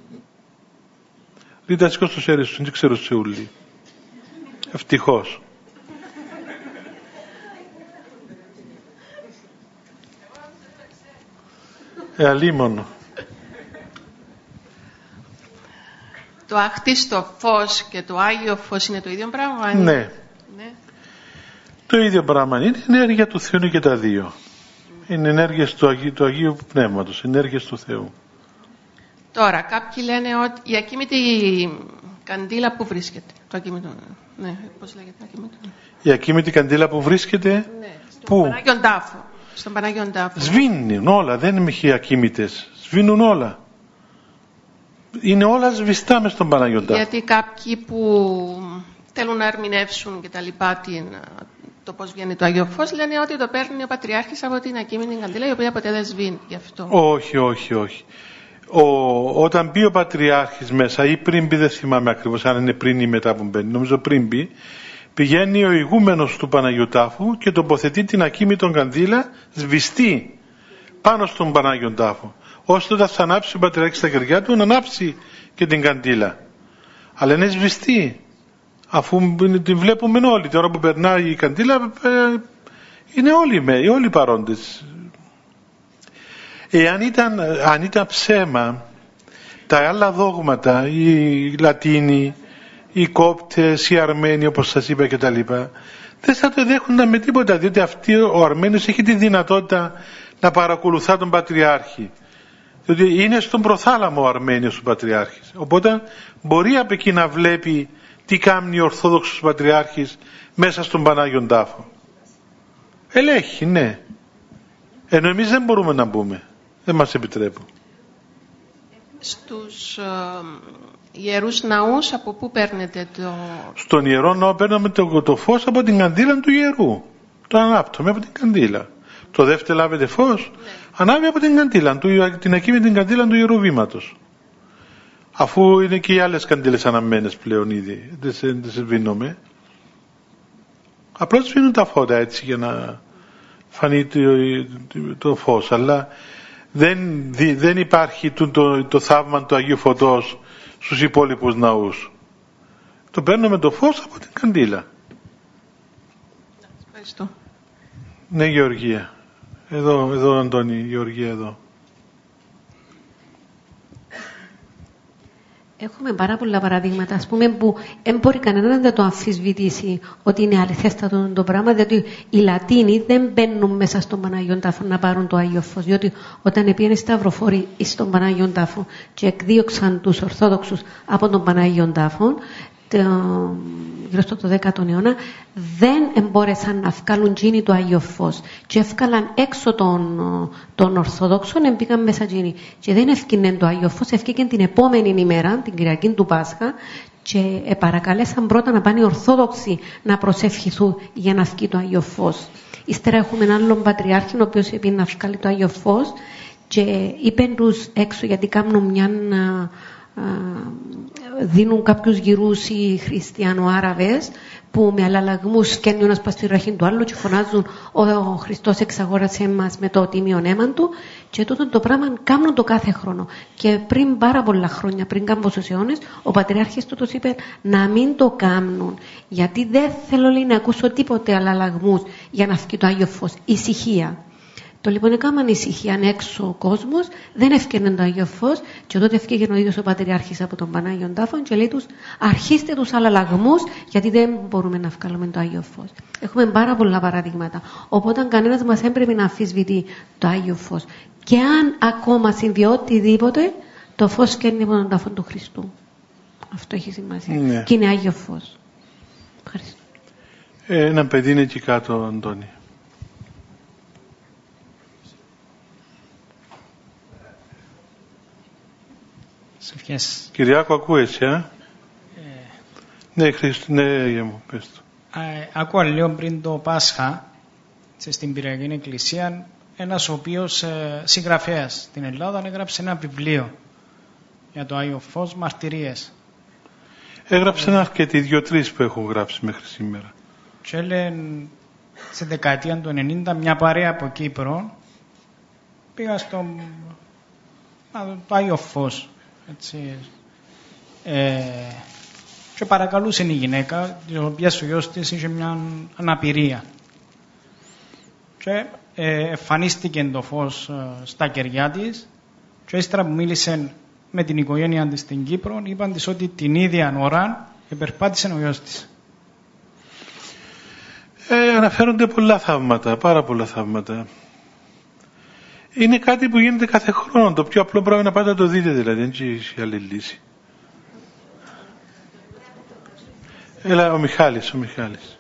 Ρίτα, σηκώς το χέρι σου, δεν ξέρω σε ούλη. Ευτυχώς. Ε, αλίμονο. Το άχτιστο φως και το Άγιο Φως είναι το ίδιο πράγμα? Ναι. ναι. Το ίδιο πράγμα είναι. Η ενέργεια του Θεού είναι και τα δύο. Είναι ενέργειες του Αγίου, του Αγίου Πνεύματος, ενέργειες του Θεού. Τώρα, κάποιοι λένε ότι η ακίμητη καντήλα που βρίσκεται. Το ακίμητο, ναι, πώς λέγεται ακίμητο. Η ακίμητη καντήλα που βρίσκεται, ναι, στον πού? Πανάγιον Τάφο. Στον Πανάγιον Τάφο. Σβήνουν όλα, δεν είναι ακίμητες. Σβήνουν όλα. Είναι όλα σβηστά μες στον Πανάγιον Τάφο. Γιατί κάποιοι που θέλουν να ερμηνεύσουν και τα λοιπά την, το πώς βγαίνει το Άγιο Φως, λένε ότι το παίρνει ο Πατριάρχης από την ακίμητη καντήλα, η οποία ποτέ δεν σβήνει γι' αυτό. Όχι, όχι, όχι. Ο, όταν μπει ο Πατριάρχης μέσα ή πριν μπει, δεν θυμάμαι ακριβώς αν είναι πριν ή μετά που μπαίνει, νομίζω πριν μπει, πηγαίνει ο ηγούμενος του Παναγιού Τάφου και τοποθετεί την ακίμητον καντήλα σβηστή πάνω στον Πανάγιον Τάφο, ώστε όταν θα ανάψει ο Πατριάρχης στα χέρια του να ανάψει και την καντήλα. Αλλά είναι σβηστή, αφού την βλέπουμε όλοι. Την ώρα που περνάει η καντήλα είναι όλοι, όλοι παρόντες. Εάν ήταν, αν ήταν ψέμα τα άλλα δόγματα, οι Λατίνοι, οι Κόπτες, οι Αρμένοι, όπως σας είπα και τα λοιπά, δεν θα το δέχονταν με τίποτα, διότι αυτή ο Αρμένιος έχει τη δυνατότητα να παρακολουθά τον Πατριάρχη, διότι είναι στον προθάλαμο ο Αρμένιος του Πατριάρχης, οπότε μπορεί από εκεί να βλέπει τι κάνει ο Ορθόδοξος Πατριάρχης μέσα στον Πανάγιον Τάφο. Ελέγχει, ναι, ενώ εμείς δεν μπορούμε να μπούμε, δεν μας επιτρέπουν. Στους ε, ιερούς ναούς από πού παίρνετε το... Στον ιερό ναό παίρναμε το, το φως από την καντήλα του ιερού. Το ανάπτωμε από την καντήλα. Το δεύτερο λάβετε φως, ναι. Ανάβει από την καντήλα, του, την ακίμητη καντήλα του Ιερού Βήματος. Αφού είναι και οι άλλες καντήλες αναμμένες πλέον ήδη, δεν σε, σε σβήνουμε. Απλώς σβήνουν τα φώτα έτσι για να φανεί το, το, το φως, αλλά δεν, δεν υπάρχει το, το, το θαύμα του Αγίου Φωτός στους υπόλοιπους ναούς. Το παίρνουμε το φως από την καντήλα. Ευχαριστώ. Ναι, Γεωργία. Εδώ, εδώ Αντώνη, Γεωργία εδώ. Έχουμε πάρα πολλά παραδείγματα, ας πούμε, που δεν μπορεί κανένα να το αμφισβητήσει ότι είναι αληθέστατο το πράγμα, διότι οι Λατίνοι δεν μπαίνουν μέσα στον Πανάγιον Τάφο να πάρουν το Άγιο Φως, διότι όταν πήγαινε σταυροφόροι στον Πανάγιον Τάφο και εκδίωξαν τους Ορθόδοξους από τον Πανάγιον Τάφο, γύρω στο δέκατο αιώνα, δεν εμπόρεσαν να βγάλουν τζίνι το Άγιο Φως και έφκαλαν έξω των, των Ορθοδόξων, εμπήκαν μέσα τζίνι και δεν έφκυνε το Άγιο Φως, έφκηκαν την επόμενη ημέρα, την Κυριακή του Πάσχα, και παρακαλέσαν πρώτα να πάνε οι Ορθόδοξοι να προσευχηθούν για να βγει το Άγιο Φως. Ύστερα έχουμε έναν άλλον Πατριάρχη, ο οποίος είπε να βγάλει το Άγιο Φως, και είπε τους έξω γιατί κάνουν μια... δίνουν κάποιους γυρούς οι Χριστιανο-Άραβες που με αλλαλαγμούς σκένει ο ένας πας στη ραχή του άλλου και φωνάζουν ο Χριστός εξαγόρασε μας με το τίμιο αίμα του και τούτο το πράγμα κάνουν το κάθε χρόνο και πριν πάρα πολλά χρόνια, πριν κάμποσους αιώνες ο Πατριάρχης του τους είπε να μην το κάνουν γιατί δεν θέλω λέει, να ακούσω τίποτε αλλαλαγμούς για να φύγει το Άγιο Φως, ησυχία. Το λοιπόν έκαναν ησυχία έξω ο κόσμος, δεν έφτιανε το Άγιο Φως και τότε έφτιαγε ο ίδιος ο Πατριάρχης από τον Πανάγιον Τάφον και λέει τους αρχίστε τους αλλαλαγμούς γιατί δεν μπορούμε να βγάλουμε το Άγιο Φως. Έχουμε πάρα πολλά παραδείγματα. Οπότε κανένας μας δεν πρέπει να αμφισβητεί το Άγιο Φως. Και αν ακόμα συμβεί οτιδήποτε, το φως καίνε από τον τάφον του Χριστού. Αυτό έχει σημασία. Ναι. Και είναι Άγιο Φως. Ευχαριστώ. Ε, ένα παιδί είναι εκεί κάτω, Αντώνη. Κυριάκο, ακούεσαι, ε? ε... Ναι, Χριστό, ναι, για μου, πες το. Ε, άκουα λίγο πριν το Πάσχα, στην Πυριακή Εκκλησία, ένας ο οποίος ε, συγγραφέας στην Ελλάδα έγραψε ένα βιβλίο για το Άγιο Φως, μαρτυρίες. Έγραψε ένα αρκετοί, δύο-τρεις που έχουν γράψει μέχρι σήμερα. Και λένε, στη δεκαετία του ενενήντα, μια παρέα από Κύπρο πήγα στο το Άγιο Φως. Έτσι, ε, και παρακαλούσε η γυναίκα, η οποία ο γιος της είχε μια αναπηρία. Και ε, εμφανίστηκε το φως ε, στα κεριά της και ύστερα που μίλησε με την οικογένεια της στην Κύπρο, είπαν της ότι την ίδια ώρα επερπάτησε ο γιος της. Ε, αναφέρονται πολλά θαύματα, πάρα πολλά θαύματα. Είναι κάτι που γίνεται κάθε χρόνο. Το πιο απλό πράγμα είναι να πάτε να το δείτε, δηλαδή. Δεν έχει άλλη λύση. Έλα, ο Μιχάλης, ο Μιχάλης.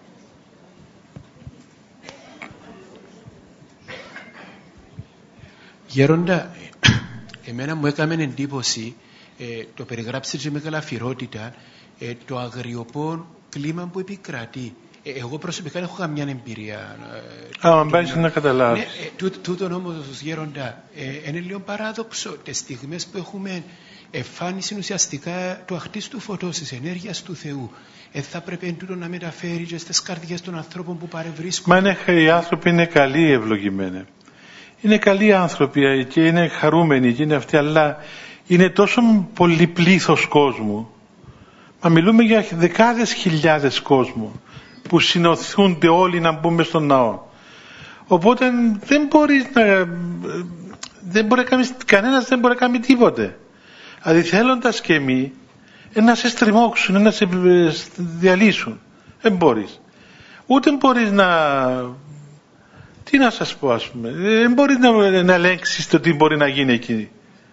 Γέροντα, εμένα μου έκαμε εντύπωση, ε, το περιγράψετε και με καλαφυρότητα, ε, το αγριοπό κλίμα που επικρατεί. Εγώ προσωπικά δεν έχω καμιά εμπειρία. Α, αν πάει να καταλάβεις. Ναι, ε, τούτον όμως, Γέροντα, ε, είναι λίγο παράδοξο. Τις στιγμές που έχουμε εμφάνιση ουσιαστικά του αχτίστου φωτός, της ενέργειας του Θεού, ε, θα πρέπει τούτο να μεταφέρει και στις καρδιές των ανθρώπων που παρευρίσκονται. Μα είναι, οι άνθρωποι είναι καλοί, ευλογημένοι. Είναι καλοί άνθρωποι και είναι χαρούμενοι και είναι αυτοί, αλλά είναι τόσο πολύ πλήθος κόσμου. Μα μιλούμε για δεκάδες χιλιάδες κόσμου που συνοθούνται όλοι να μπούμε στον ναό. Οπότε δεν μπορείς να... Δεν μπορεί να κάνεις, κανένας δεν μπορεί να κάνει τίποτε. Δηλαδή θέλοντας και εμείς να σε στριμώξουν, να σε διαλύσουν. Δεν μπορείς. Ούτε μπορείς να... Τι να σας πω, ας πούμε. Δεν μπορείς να, να ελέγξεις το τι μπορεί να γίνει εκεί.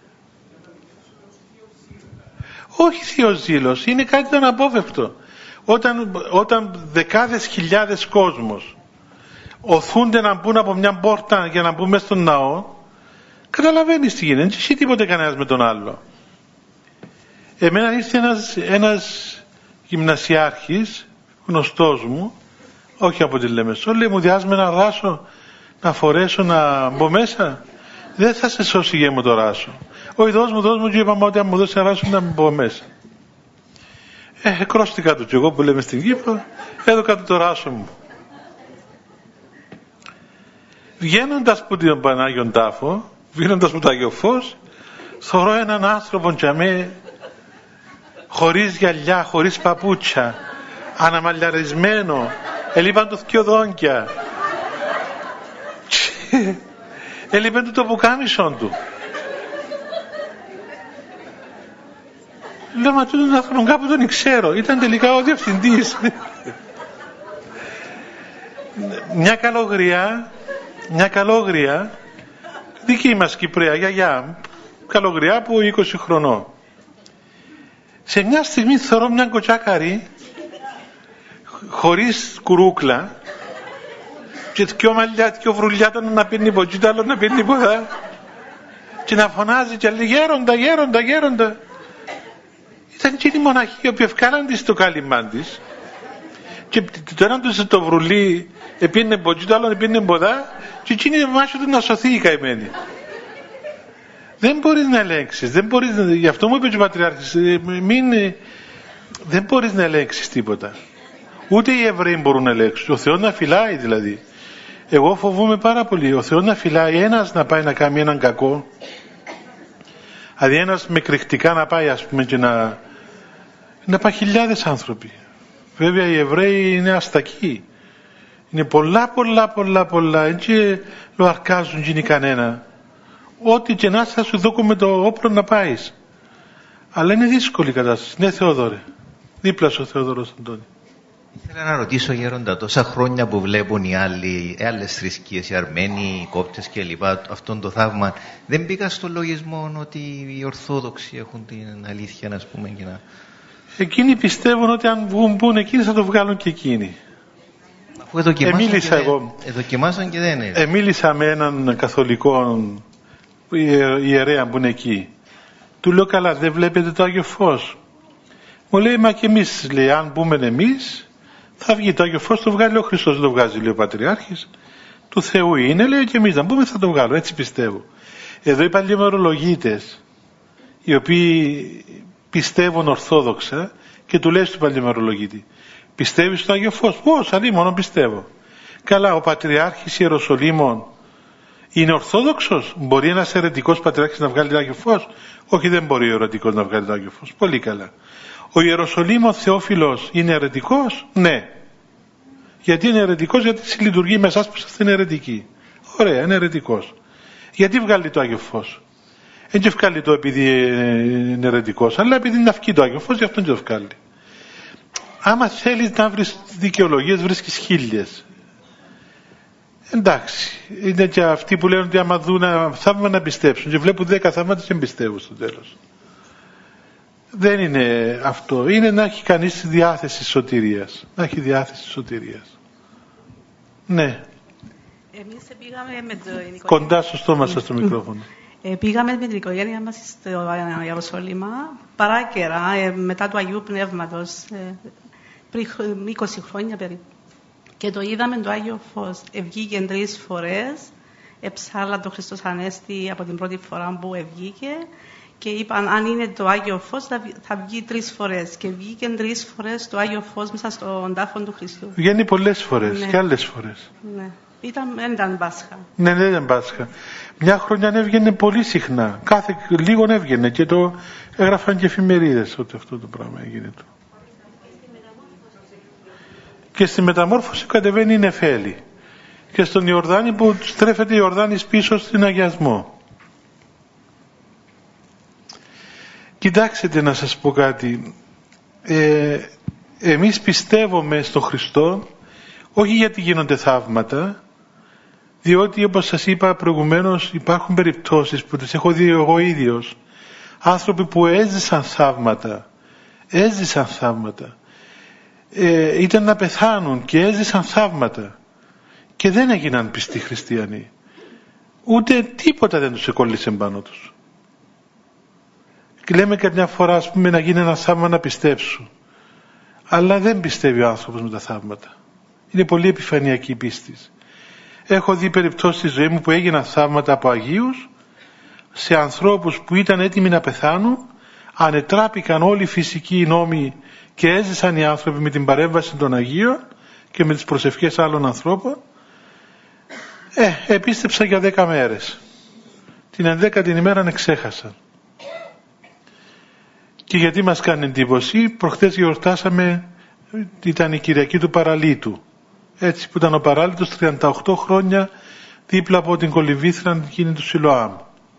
Όχι θείος ζήλος. Είναι κάτι το αναπόφευκτο. Όταν, όταν δεκάδες χιλιάδες κόσμος οθούνται να μπουν από μια πόρτα για να μπουν μέσα στον ναό, καταλαβαίνεις τι γίνεται. Δεν έχει τίποτε κανένας με τον άλλο. Εμένα ήρθε ένας, ένας γυμνασιάρχης, γνωστός μου, όχι από τη Λεμεσό, λέει μου διάσμε ένα ράσο να φορέσω να μπω μέσα. Δεν θα σε σώσει γε μου το ράσο. Όχι, δώσ' μου, δώσ' μου, και είπαμε ότι αν μου δώσει ένα ράσο να μπω μέσα. Ε, κρόστηκα του κι εγώ που λέμε στην Κύπρο, έδωκα του το ράσο μου. Βγαίνοντας από τον Πανάγιον Τάφο, βγαίνοντας από το Άγιο Φως, θωρώ έναν άνθρωπο για με, χωρίς γυαλιά, χωρίς παπούτσια, αναμαλιαρισμένο, έλειπαν του δυο δόντια. Έλειπαν του το πουκάμισον του. Λέω, μα τούτον τον άνθρωπο κάπου τον ξέρω. Ήταν τελικά ο διευθυντής. Μια καλογριά, μια καλόγρια, δική μας Κυπρέα, γιαγιά, καλογριά που είκοσι χρονών. Σε μια στιγμή θωρώ μια κοτσάκαρη, χωρίς κουρούκλα, και δυο μαλλιά, δυο βρουλιά, να πίνει ποτζίτα, άλλο να πίνει ποδά, και να φωνάζει και λέει γέροντα, γέροντα, γέροντα. Ήταν εκείνη η μοναχή η οποία ευκάλαν της το κάλυμμά της και το έναν τους το βρουλί επίνε ποτζί, το άλλο επίνε ποδά και εκείνη μάχη του να σωθεί η καημένη. Δεν μπορείς να ελέγξεις. Δεν μπορείς να... Γι' αυτό μου είπε και ο Πατριάρχης, μην... δεν μπορείς να ελέγξεις τίποτα. Ούτε οι Εβραίοι μπορούν να ελέγξουν. Ο Θεός να φυλάει δηλαδή. Εγώ φοβούμαι πάρα πολύ. Ο Θεός να φυλάει ένας να πάει να κάνει έναν κακό. Δηλαδή ένας με κρυκτικά να πάει, ας πούμε, και να, να πάει χιλιάδες άνθρωποι. Βέβαια οι Εβραίοι είναι αστακοί. Είναι πολλά πολλά πολλά πολλά. Έτσι λοαρκάζουν και είναι κανένα. Ό,τι και να θα σου δώκω με το όπλο να πάεις. Αλλά είναι δύσκολη η κατάσταση. Ναι, Θεόδωρε. Δίπλα σου ο Θεόδωρος Αντώνη. Ήθελα να ρωτήσω, Γέροντα, τόσα χρόνια που βλέπουν οι άλλοι, οι άλλες θρησκείες, οι Αρμένοι, οι Κόπτες κλπ. Αυτόν το θαύμα, δεν πήγα στο λογισμό ότι οι Ορθόδοξοι έχουν την αλήθεια, να πούμε, και να... Εκείνοι πιστεύουν ότι αν βγουν πούν εκείνοι θα το βγάλουν και εκείνοι. Αφού εδοκιμάσαν, εμίλησα και, εγώ, δεν, εδοκιμάσαν και δεν είναι. Εμίλησα με έναν καθολικό ιερέα που είναι εκεί. Του λέω, καλά, δεν βλέπετε το Άγιο Φως? Μου λέει, μα και εμείς, λέει, αν μπούμε εμείς, θα βγει το Άγιο Φως, το βγάλει ο Χριστός, το βγάζει, λέει ο Πατριάρχης. Του Θεού είναι, λέει, και εμείς να μπούμε θα το βγάλω, έτσι πιστεύω. Εδώ οι παλιωμερολογίτες, οι οποίοι πιστεύουν ορθόδοξα, και του λέει στον παλιωμερολογίτη, πιστεύεις στο Άγιο Φως? Πώς, αλλή μόνο πιστεύω. Καλά, ο Πατριάρχης Ιεροσολύμων είναι ορθόδοξος? Μπορεί ένας αιρετικός πατριάρχης να βγάλει το Άγιο Φως? Όχι, δεν μπορεί ο αιρετικός να βγάλει το Άγιο Φως. Πολύ καλά. Ο Ιεροσολύμων Θεόφιλος είναι αιρετικός? Ναι. Γιατί είναι αιρετικός? Γιατί συλλειτουργεί με εσάς που είστε αιρετικοί. Ωραία, είναι αιρετικός. Γιατί βγάλει το Άγιο Φως? Δεν και βγάλει το επειδή είναι αιρετικός, αλλά επειδή είναι αυκή το Άγιο Φως, γι' αυτό και το βγάλει. Άμα θέλεις να βρεις δικαιολογίες, βρίσκεις χίλιες. Εντάξει, είναι και αυτοί που λένε ότι άμα δουν ένα θαύμα να πιστέψουν, και βλέπουν δέκα θαύματα και δεν πιστεύουν στο τέλος. Δεν είναι αυτό. Είναι να έχει κανείς διάθεση σωτηρίας. Να έχει διάθεση σωτηρίας. Ναι. Εμείς πήγαμε με το οικογένεια... Κοντά στο στόμα σας το μικρόφωνο. Ε, πήγαμε με την οικογένεια μας στο Ιεροσόλυμα παρά καιρά, ε, μετά του Αγίου Πνεύματος, ε, πριν είκοσι χρόνια περίπου. Και το είδαμε το Άγιο Φως. Ευγήκε τρεις φορές, εψάλα το Χριστός Ανέστη από την πρώτη φορά που ευγήκε, και είπαν αν είναι το Άγιο Φως θα, θα βγει τρεις φορές. Και βγήκε τρεις φορές το Άγιο Φως μέσα στον τάφο του Χριστού. Βγαίνει πολλές φορές, ναι. Και άλλες φορές. Ναι. Ήταν, δεν ήταν Πάσχα. Ναι, δεν ήταν Πάσχα. Μια χρονιά έβγαινε πολύ συχνά. Κάθε λίγο έβγαινε και το έγραφαν και εφημερίδες ότι αυτό το πράγμα έγινε του. Και στη μεταμόρφωση κατεβαίνει η νεφέλη. Και στον Ιορδάνη που στρέφεται η Ιορδάνης πίσω στην αγιασμό. Κοιτάξτε να σας πω κάτι. Ε, εμείς πιστεύουμε στον Χριστό όχι γιατί γίνονται θαύματα, διότι όπως σας είπα προηγουμένως υπάρχουν περιπτώσεις που τις έχω δει εγώ ίδιος, άνθρωποι που έζησαν θαύματα, έζησαν θαύματα, ε, ήταν να πεθάνουν και έζησαν θαύματα και δεν έγιναν πιστοί χριστιανοί, ούτε τίποτα δεν τους εκόλλησε πάνω τους. Και λέμε καμιά φορά, ας πούμε, να γίνει ένα θαύμα να πιστέψουν, αλλά δεν πιστεύει ο άνθρωπος με τα θαύματα. Είναι πολύ επιφανειακή η πίστη. Έχω δει περιπτώσεις στη ζωή μου που έγιναν θαύματα από Αγίους σε ανθρώπους που ήταν έτοιμοι να πεθάνουν, ανετράπηκαν όλοι οι φυσικοί νόμοι και έζησαν οι άνθρωποι με την παρέμβαση των Αγίων και με τις προσευχές άλλων ανθρώπων. Ε, επίστεψα για δέκα μέρες. Την ενδέκατη ημέρα εξέχασαν. Και γιατί μας κάνει εντύπωση, προχτές γιορτάσαμε, ήταν η Κυριακή του Παραλίτου. Έτσι που ήταν ο παράλυτος τριάντα οκτώ χρόνια δίπλα από την κολυμβήθρα εκείνη του Σιλοάμ.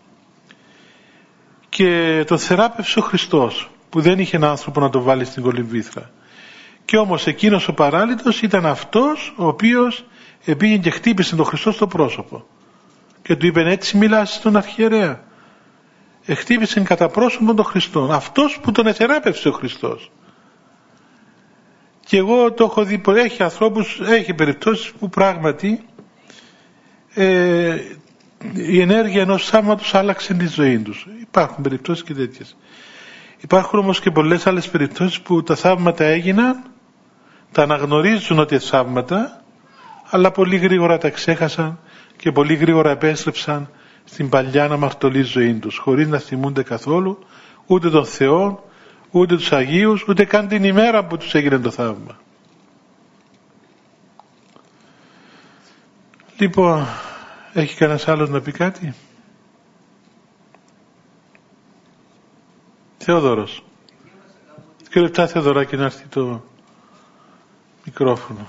Και τον θεράπευσε ο Χριστός που δεν είχε έναν άνθρωπο να το βάλει στην κολυμβήθρα. Και όμως εκείνος ο παράλυτος ήταν αυτός ο οποίος πήγε και χτύπησε τον Χριστό στο πρόσωπο. Και του είπε, έτσι μιλάς στον αρχιερέα? Χτύπησε κατά πρόσωπο τον Χριστό. Αυτός που τον εθεράπευσε ο Χριστός. Και εγώ το έχω δει, έχει ανθρώπους, έχει περιπτώσεις που πράγματι ε, η ενέργεια ενός θαύματος άλλαξε τη ζωή τους. Υπάρχουν περιπτώσεις και τέτοιες. Υπάρχουν όμως και πολλές άλλες περιπτώσεις που τα θαύματα έγιναν, τα αναγνωρίζουν ότι είναι θαύματα, αλλά πολύ γρήγορα τα ξέχασαν και πολύ γρήγορα επέστρεψαν στην παλιά αμαρτωλή ζωή τους, χωρίς να θυμούνται καθόλου ούτε τον Θεό, ούτε τους Αγίους, ούτε καν την ημέρα που τους έγινε το θαύμα. Λοιπόν, έχει κανένας άλλος να πει κάτι? Θεόδωρος. Και λεπτά Θεοδωράκη να έρθει το μικρόφωνο.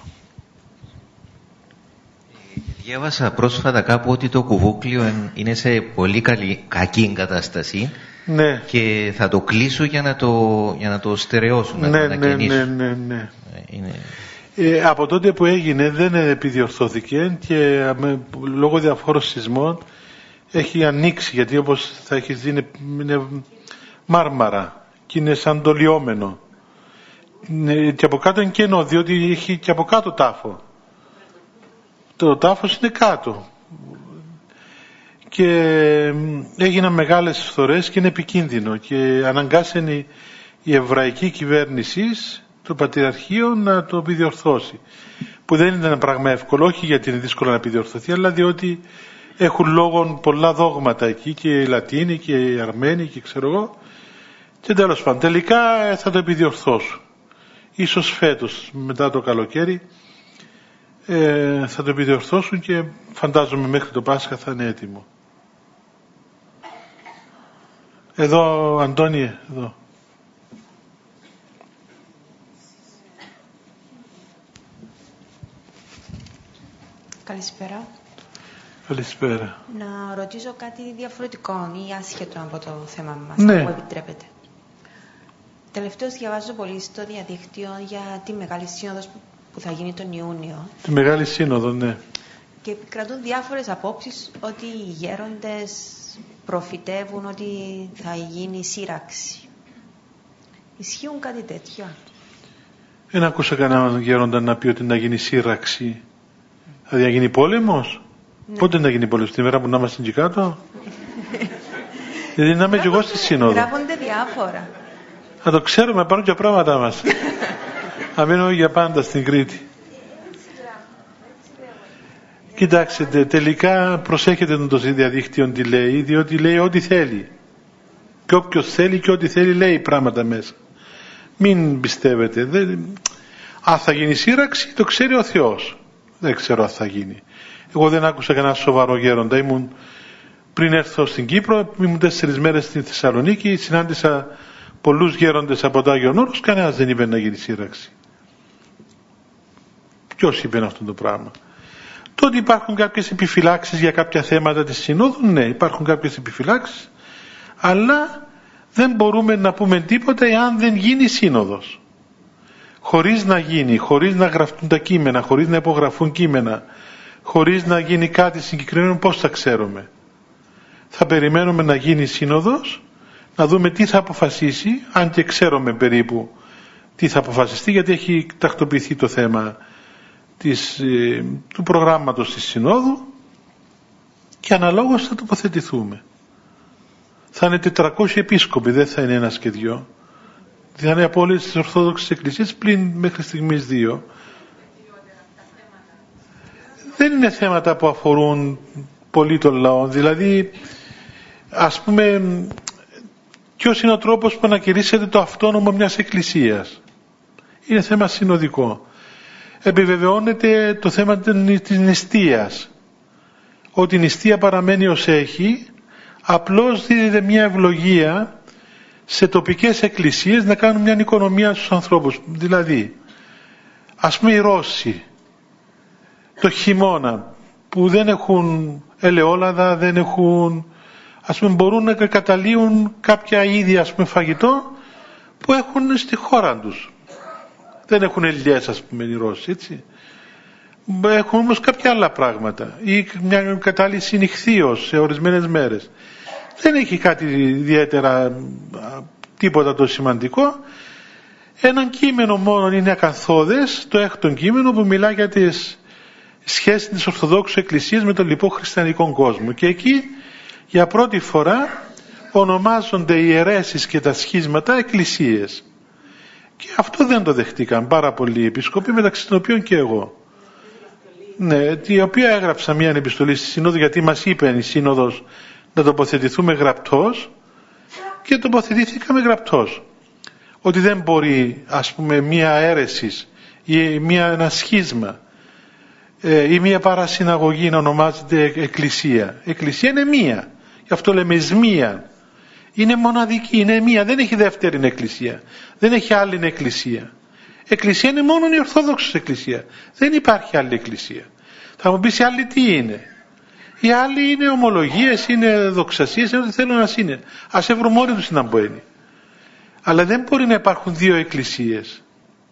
Διάβασα πρόσφατα κάπου ότι το κουβούκλιο είναι σε πολύ καλή, κακή κατάσταση. Ναι. Και θα το κλείσω για να το, για να το στερεώσουν, ναι, να το ναι, ανακαινήσουν. ναι, ναι, ναι. Είναι... Ε, από τότε που έγινε δεν επιδιορθώθηκε και με, λόγω διαφόρων σεισμών έχει ανοίξει, γιατί όπως θα έχεις δει είναι, είναι μάρμαρα και είναι σαν το λιόμενο. Ε, και από κάτω είναι κενό, διότι έχει και από κάτω τάφο. Το τάφος είναι κάτω. Και έγιναν μεγάλες φθορές και είναι επικίνδυνο και αναγκάσανε η εβραϊκή κυβέρνηση, το Πατριαρχείο, να το επιδιορθώσει, που δεν είναι ένα πράγμα εύκολο, όχι γιατί είναι δύσκολο να επιδιορθωθεί, αλλά διότι έχουν λόγω πολλά δόγματα εκεί, και οι Λατίνοι και οι Αρμένοι και ξέρω εγώ, και τέλος πάντων τελικά θα το επιδιορθώσουν. Ίσως φέτος μετά το καλοκαίρι ε, θα το επιδιορθώσουν και φαντάζομαι μέχρι το Πάσχα θα είναι έτοιμο. Εδώ, Αντώνιε, εδώ. Καλησπέρα. Καλησπέρα. Να ρωτήσω κάτι διαφορετικό ή άσχετο από το θέμα μας, ναι. αν μου επιτρέπετε. Τελευταίως διαβάζω πολύ στο διαδίκτυο για τη Μεγάλη Σύνοδος που θα γίνει τον Ιούνιο. Τη Μεγάλη Σύνοδο, ναι. Και επικρατούν διάφορες απόψεις ότι οι γέροντες προφητεύουν ότι θα γίνει σύραξη. Ισχύουν κάτι τέτοιο? Δεν άκουσα κανέναν γέροντα να πει ότι να γίνει σύραξη. Δηλαδή να γίνει πόλεμος. Ναι. Πότε να γίνει πόλεμος? Την ημέρα που να είμαστε εκεί κάτω? Δηλαδή να είμαι και εγώ στη Σύνοδο. Γράφονται διάφορα. Να το ξέρουμε πάνω και πράγματα μας. Να μείνουμε για πάντα στην Κρήτη. Κοιτάξτε, τελικά προσέχετε το διαδίκτυο τι λέει, διότι λέει ό,τι θέλει. Και όποιος θέλει και ό,τι θέλει λέει πράγματα μέσα. Μην πιστεύετε. Δεν... Αν θα γίνει σύραξη, το ξέρει ο Θεός. Δεν ξέρω αν θα γίνει. Εγώ δεν άκουσα κανένα σοβαρό γέροντα. Ήμουν, πριν έρθω στην Κύπρο, ήμουν τέσσερις μέρες στην Θεσσαλονίκη, συνάντησα πολλούς γέροντες από το Άγιον Όρος, κανένας δεν είπε να γίνει σύραξη. Ποιος είπε αυτό το πράγμα? Τότε υπάρχουν κάποιες επιφυλάξεις για κάποια θέματα της Συνόδου, ναι, υπάρχουν κάποιες επιφυλάξεις, αλλά δεν μπορούμε να πούμε τίποτα εάν δεν γίνει σύνοδος. Χωρίς να γίνει, χωρίς να γραφτούν τα κείμενα, χωρίς να υπογραφούν κείμενα, χωρίς να γίνει κάτι συγκεκριμένο, πώς θα ξέρουμε? Θα περιμένουμε να γίνει σύνοδος, να δούμε τι θα αποφασίσει, αν και ξέρουμε περίπου τι θα αποφασιστεί, γιατί έχει τακτοποιηθεί το θέμα της, ε, του προγράμματος της Συνόδου, και αναλόγως θα τοποθετηθούμε. Θα είναι τετρακόσιοι επίσκοποι, δεν θα είναι ένας και δυο. Θα είναι από όλες τις Ορθόδοξες Εκκλησίες, πλην μέχρι στιγμής δύο. Δεν είναι θέματα που αφορούν πολύ τον λαό. Δηλαδή, ας πούμε, ποιος είναι ο τρόπος που ανακηρύσσεται το αυτόνομο μιας εκκλησίας? Είναι θέμα συνοδικό. Επιβεβαιώνεται το θέμα της νηστείας. Ότι η νηστεία παραμένει ως έχει, απλώς δίδεται μια ευλογία σε τοπικές εκκλησίες να κάνουν μια οικονομία στους ανθρώπους. Δηλαδή, ας πούμε οι Ρώσοι, το χειμώνα, που δεν έχουν ελαιόλαδα, δεν έχουν, ας πούμε, μπορούν να καταλύουν κάποια είδη, ας πούμε, φαγητό που έχουν στη χώρα τους. Δεν έχουν ελιές, ας πούμε, οι Ρώσοι, έτσι. Έχουν όμως κάποια άλλα πράγματα, ή μια κατάλυση νυχθείως σε ορισμένες μέρες. Δεν έχει κάτι ιδιαίτερα, τίποτα το σημαντικό. Έναν κείμενο μόνο είναι ακαθόδες, το έκτο κείμενο, που μιλά για τις σχέσεις της Ορθοδόξου Εκκλησίας με τον λοιπό χριστιανικό κόσμο. Και εκεί για πρώτη φορά ονομάζονται οι αιρέσεις και τα σχίσματα εκκλησίες. Και αυτό δεν το δεχτήκαν πάρα πολλοί επίσκοποι, μεταξύ των οποίων και εγώ. Ναι, η οποία έγραψα μια επιστολή στη Σύνοδο, γιατί μας είπε η Σύνοδος να τοποθετηθούμε γραπτός και τοποθετήθηκαμε γραπτός. Ότι δεν μπορεί, ας πούμε, μια αίρεση ή μια, ένα σχίσμα ε, ή μια παρασυναγωγή να ονομάζεται εκκλησία. Εκκλησία είναι μία. Γι' αυτό λέμε εις μία. Είναι μοναδική, είναι μία. Δεν έχει δεύτερη εκκλησία. Δεν έχει άλλη εκκλησία. Εκκλησία είναι μόνο η Ορθόδοξη Εκκλησία. Δεν υπάρχει άλλη εκκλησία. Θα μου πεις η άλλη τι είναι. Οι άλλοι είναι ομολογίες, είναι δοξασίες, είναι ό,τι θέλουν να είναι. Ας έβρουν μόνοι τους να μπαίνει. Αλλά δεν μπορεί να υπάρχουν δύο εκκλησίες.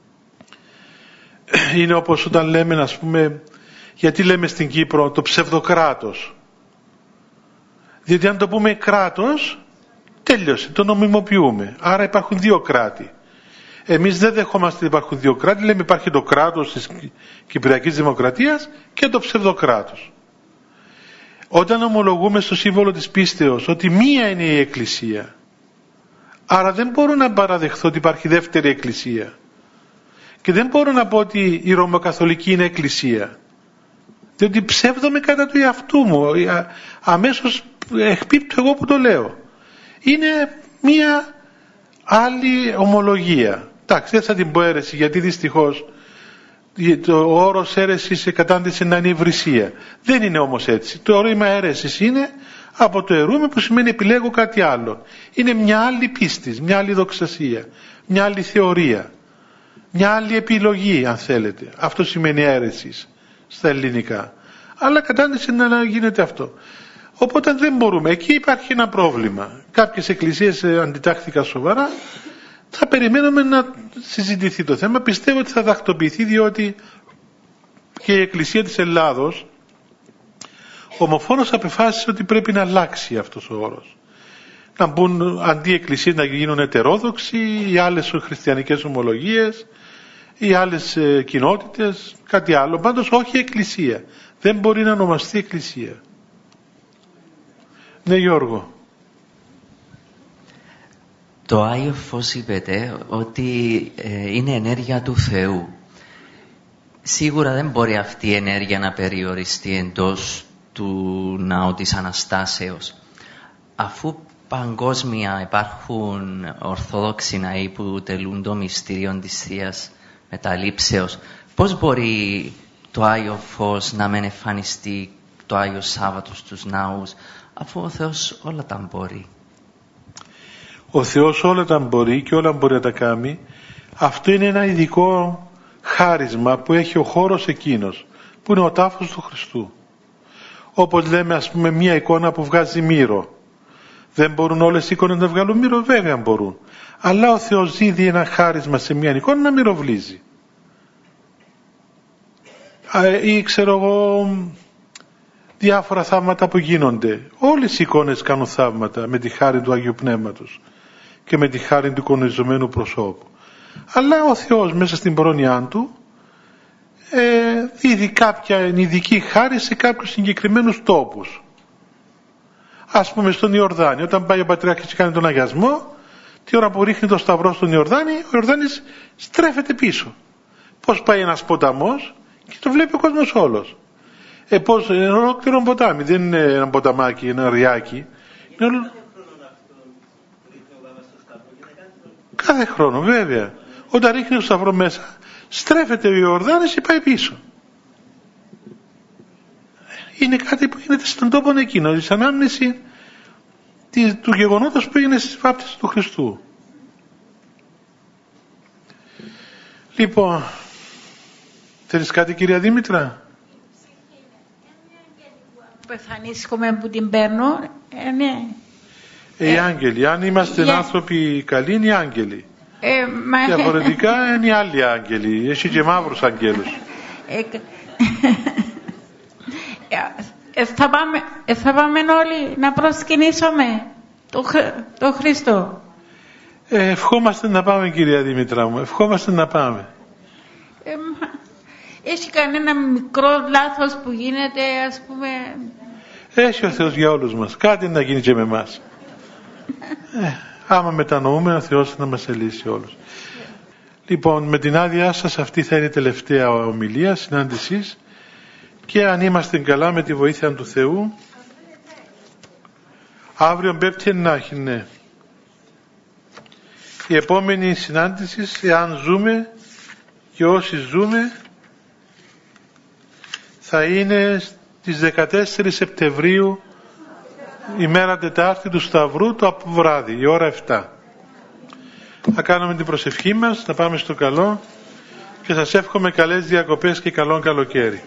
Είναι όπως όταν λέμε, ας πούμε, γιατί λέμε στην Κύπρο το ψευδοκράτος. Διότι αν το πούμε κράτος, τέλειωσε, το νομιμοποιούμε. Άρα υπάρχουν δύο κράτη. Εμείς δεν δεχόμαστε ότι υπάρχουν δύο κράτη, λέμε υπάρχει το κράτος της Κυπριακής Δημοκρατίας και το ψευδοκράτος. Όταν ομολογούμε στο σύμβολο της πίστεως ότι μία είναι η Εκκλησία, άρα δεν μπορώ να παραδεχθώ ότι υπάρχει δεύτερη Εκκλησία και δεν μπορώ να πω ότι η Ρωμακαθολική είναι Εκκλησία, διότι ψεύδομαι κατά του εαυτού μου, αμέσως εκπίπτω εγώ που το λέω. Είναι μία άλλη ομολογία. Εντάξει, δεν θα την πω αίρεση, γιατί δυστυχώς το όρος αίρεσης κατάντησε να είναι υβρισία. Δεν είναι όμως έτσι. Το όρομα αίρεσης είναι από το αιρούμε, που σημαίνει επιλέγω κάτι άλλο. Είναι μια άλλη πίστη, μια άλλη δοξασία, μια άλλη θεωρία, μια άλλη επιλογή, αν θέλετε. Αυτό σημαίνει αίρεσης στα ελληνικά. Αλλά κατάντησε να γίνεται αυτό. Οπότε δεν μπορούμε. Εκεί υπάρχει ένα πρόβλημα. Κάποιες εκκλησίες αντιτάχθηκαν σοβαρά. Θα περιμένουμε να συζητηθεί το θέμα. Πιστεύω ότι θα τακτοποιηθεί, διότι και η Εκκλησία της Ελλάδος ομοφόνος απεφάσισε ότι πρέπει να αλλάξει αυτός ο όρος. Να μπουν αντί εκκλησίες να γίνουν ετερόδοξοι ή άλλες χριστιανικές ομολογίες ή άλλες ε, κοινότητες, κάτι άλλο. Πάντως όχι εκκλησία. Δεν μπορεί να ονομαστεί εκκλησία. Ναι, Γιώργο. Το Άγιο Φως είπετε ότι ε, είναι ενέργεια του Θεού. Σίγουρα δεν μπορεί αυτή η ενέργεια να περιοριστεί εντός του ναού της Αναστάσεως. Αφού παγκόσμια υπάρχουν ορθόδοξοι ναοί που τελούν το μυστήριο της Θείας Μεταλήψεως, πώς μπορεί το Άγιο Φως να μην εμφανιστεί το Άγιο Σάββατο στους ναούς, αφού ο Θεός όλα τα μπορεί? Ο Θεός όλα τα μπορεί και όλα μπορεί να τα κάνει. Αυτό είναι ένα ειδικό χάρισμα που έχει ο χώρος εκείνος, που είναι ο τάφος του Χριστού. Όπως λέμε, ας πούμε, μια εικόνα που βγάζει μύρο. Δεν μπορούν όλες οι εικόνες να βγάλουν μύρο? Βέβαια μπορούν. Αλλά ο Θεός δίδει ένα χάρισμα σε μια εικόνα να μυροβλίζει. Ή ξέρω εγώ, διάφορα θαύματα που γίνονται. Όλες οι εικόνες κάνουν θαύματα με τη χάρη του Αγίου Πνεύματος και με τη χάρη του εικονιζομένου προσώπου. Αλλά ο Θεός μέσα στην πρόνοιά του ε, δίδει κάποια ειδική χάρη σε κάποιους συγκεκριμένους τόπους. Ας πούμε στον Ιορδάνη, όταν πάει ο Πατριάρχης και κάνει τον αγιασμό, τη ώρα που ρίχνει το σταυρό στον Ιορδάνη, ο Ιορδάνης στρέφεται πίσω. Πώς πάει ένας ποταμός και το βλέπει ο κόσμος όλος. Ε, πώς, είναι ολόκληρο ποτάμι, δεν είναι ένα ποταμάκι, ένα ριάκι. Είναι όλο... Κάθε χρόνο, βέβαια. Όταν ρίχνει το σταυρό μέσα, στρέφεται ο Ιορδάνης και πάει πίσω. Είναι κάτι που γίνεται στον τόπο εκείνο, η ανάμνηση του γεγονότος που έγινε στις βάπτισες του Χριστού. Λοιπόν, θέλεις κάτι, κυρία Δήμητρα? Που εμφανίσκομαι που την παίρνω, ε, ναι. Ε, οι άγγελοι, αν είμαστε yeah. άνθρωποι καλοί, είναι οι άγγελοι. Ε, μα... Διαφορετικά είναι οι άλλοι άγγελοι. Έχει και μαύρους αγγέλους. Ε, ε, θα, πάμε, ε, θα πάμε όλοι να προσκυνήσουμε τον το Χριστό. Ε, ευχόμαστε να πάμε, κυρία Δήμητρα μου. Ευχόμαστε να πάμε. Ε, έχει κανένα μικρό λάθος που γίνεται, ας πούμε? Έχει ο Θεός για όλους μας. Κάτι να γίνει και με εμάς. ε, άμα μετανοούμε, ο Θεός να μας ελύσει όλους. Λοιπόν, με την άδειά σας, αυτή θα είναι η τελευταία ομιλία, συνάντησης, και αν είμαστε καλά με τη βοήθεια του Θεού, αύριο Πέμπτη να έχει, ναι. Η επόμενη συνάντηση, εάν ζούμε και όσοι ζούμε, θα είναι στις δεκατέσσερις Σεπτεμβρίου, ημέρα Τετάρτη του Σταυρού, το βράδυ, η ώρα επτά. Θα κάνουμε την προσευχή μας, θα πάμε στο καλό και σας εύχομαι καλές διακοπές και καλό καλοκαίρι.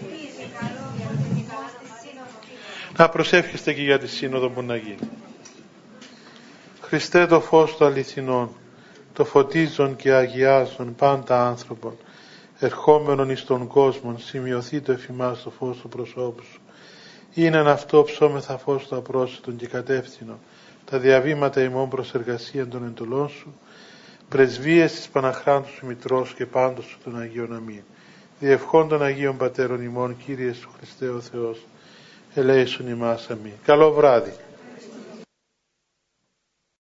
Να προσεύχεστε και για τη σύνοδο που να γίνει. Χριστέ, το φως του αληθινών, το φωτίζον και αγιάζον πάντα άνθρωπον, ερχόμενον εις τον κόσμο, σημειωθεί το εφημάς το φως του προσώπου σου. Είναι αυτό ψώμεθα φως του απρόσιτον και κατεύθυνο, τα διαβήματα ημών προς εργασία των εντολών σου, πρεσβείες της Παναχράντου σου Μητρός και πάντως σου των Αγίων Αμήν. Διευχών των Αγίων Πατέρων ημών, Κύριε σου Χριστέ ο Θεός, ελέησον ημάς αμήν. Καλό βράδυ.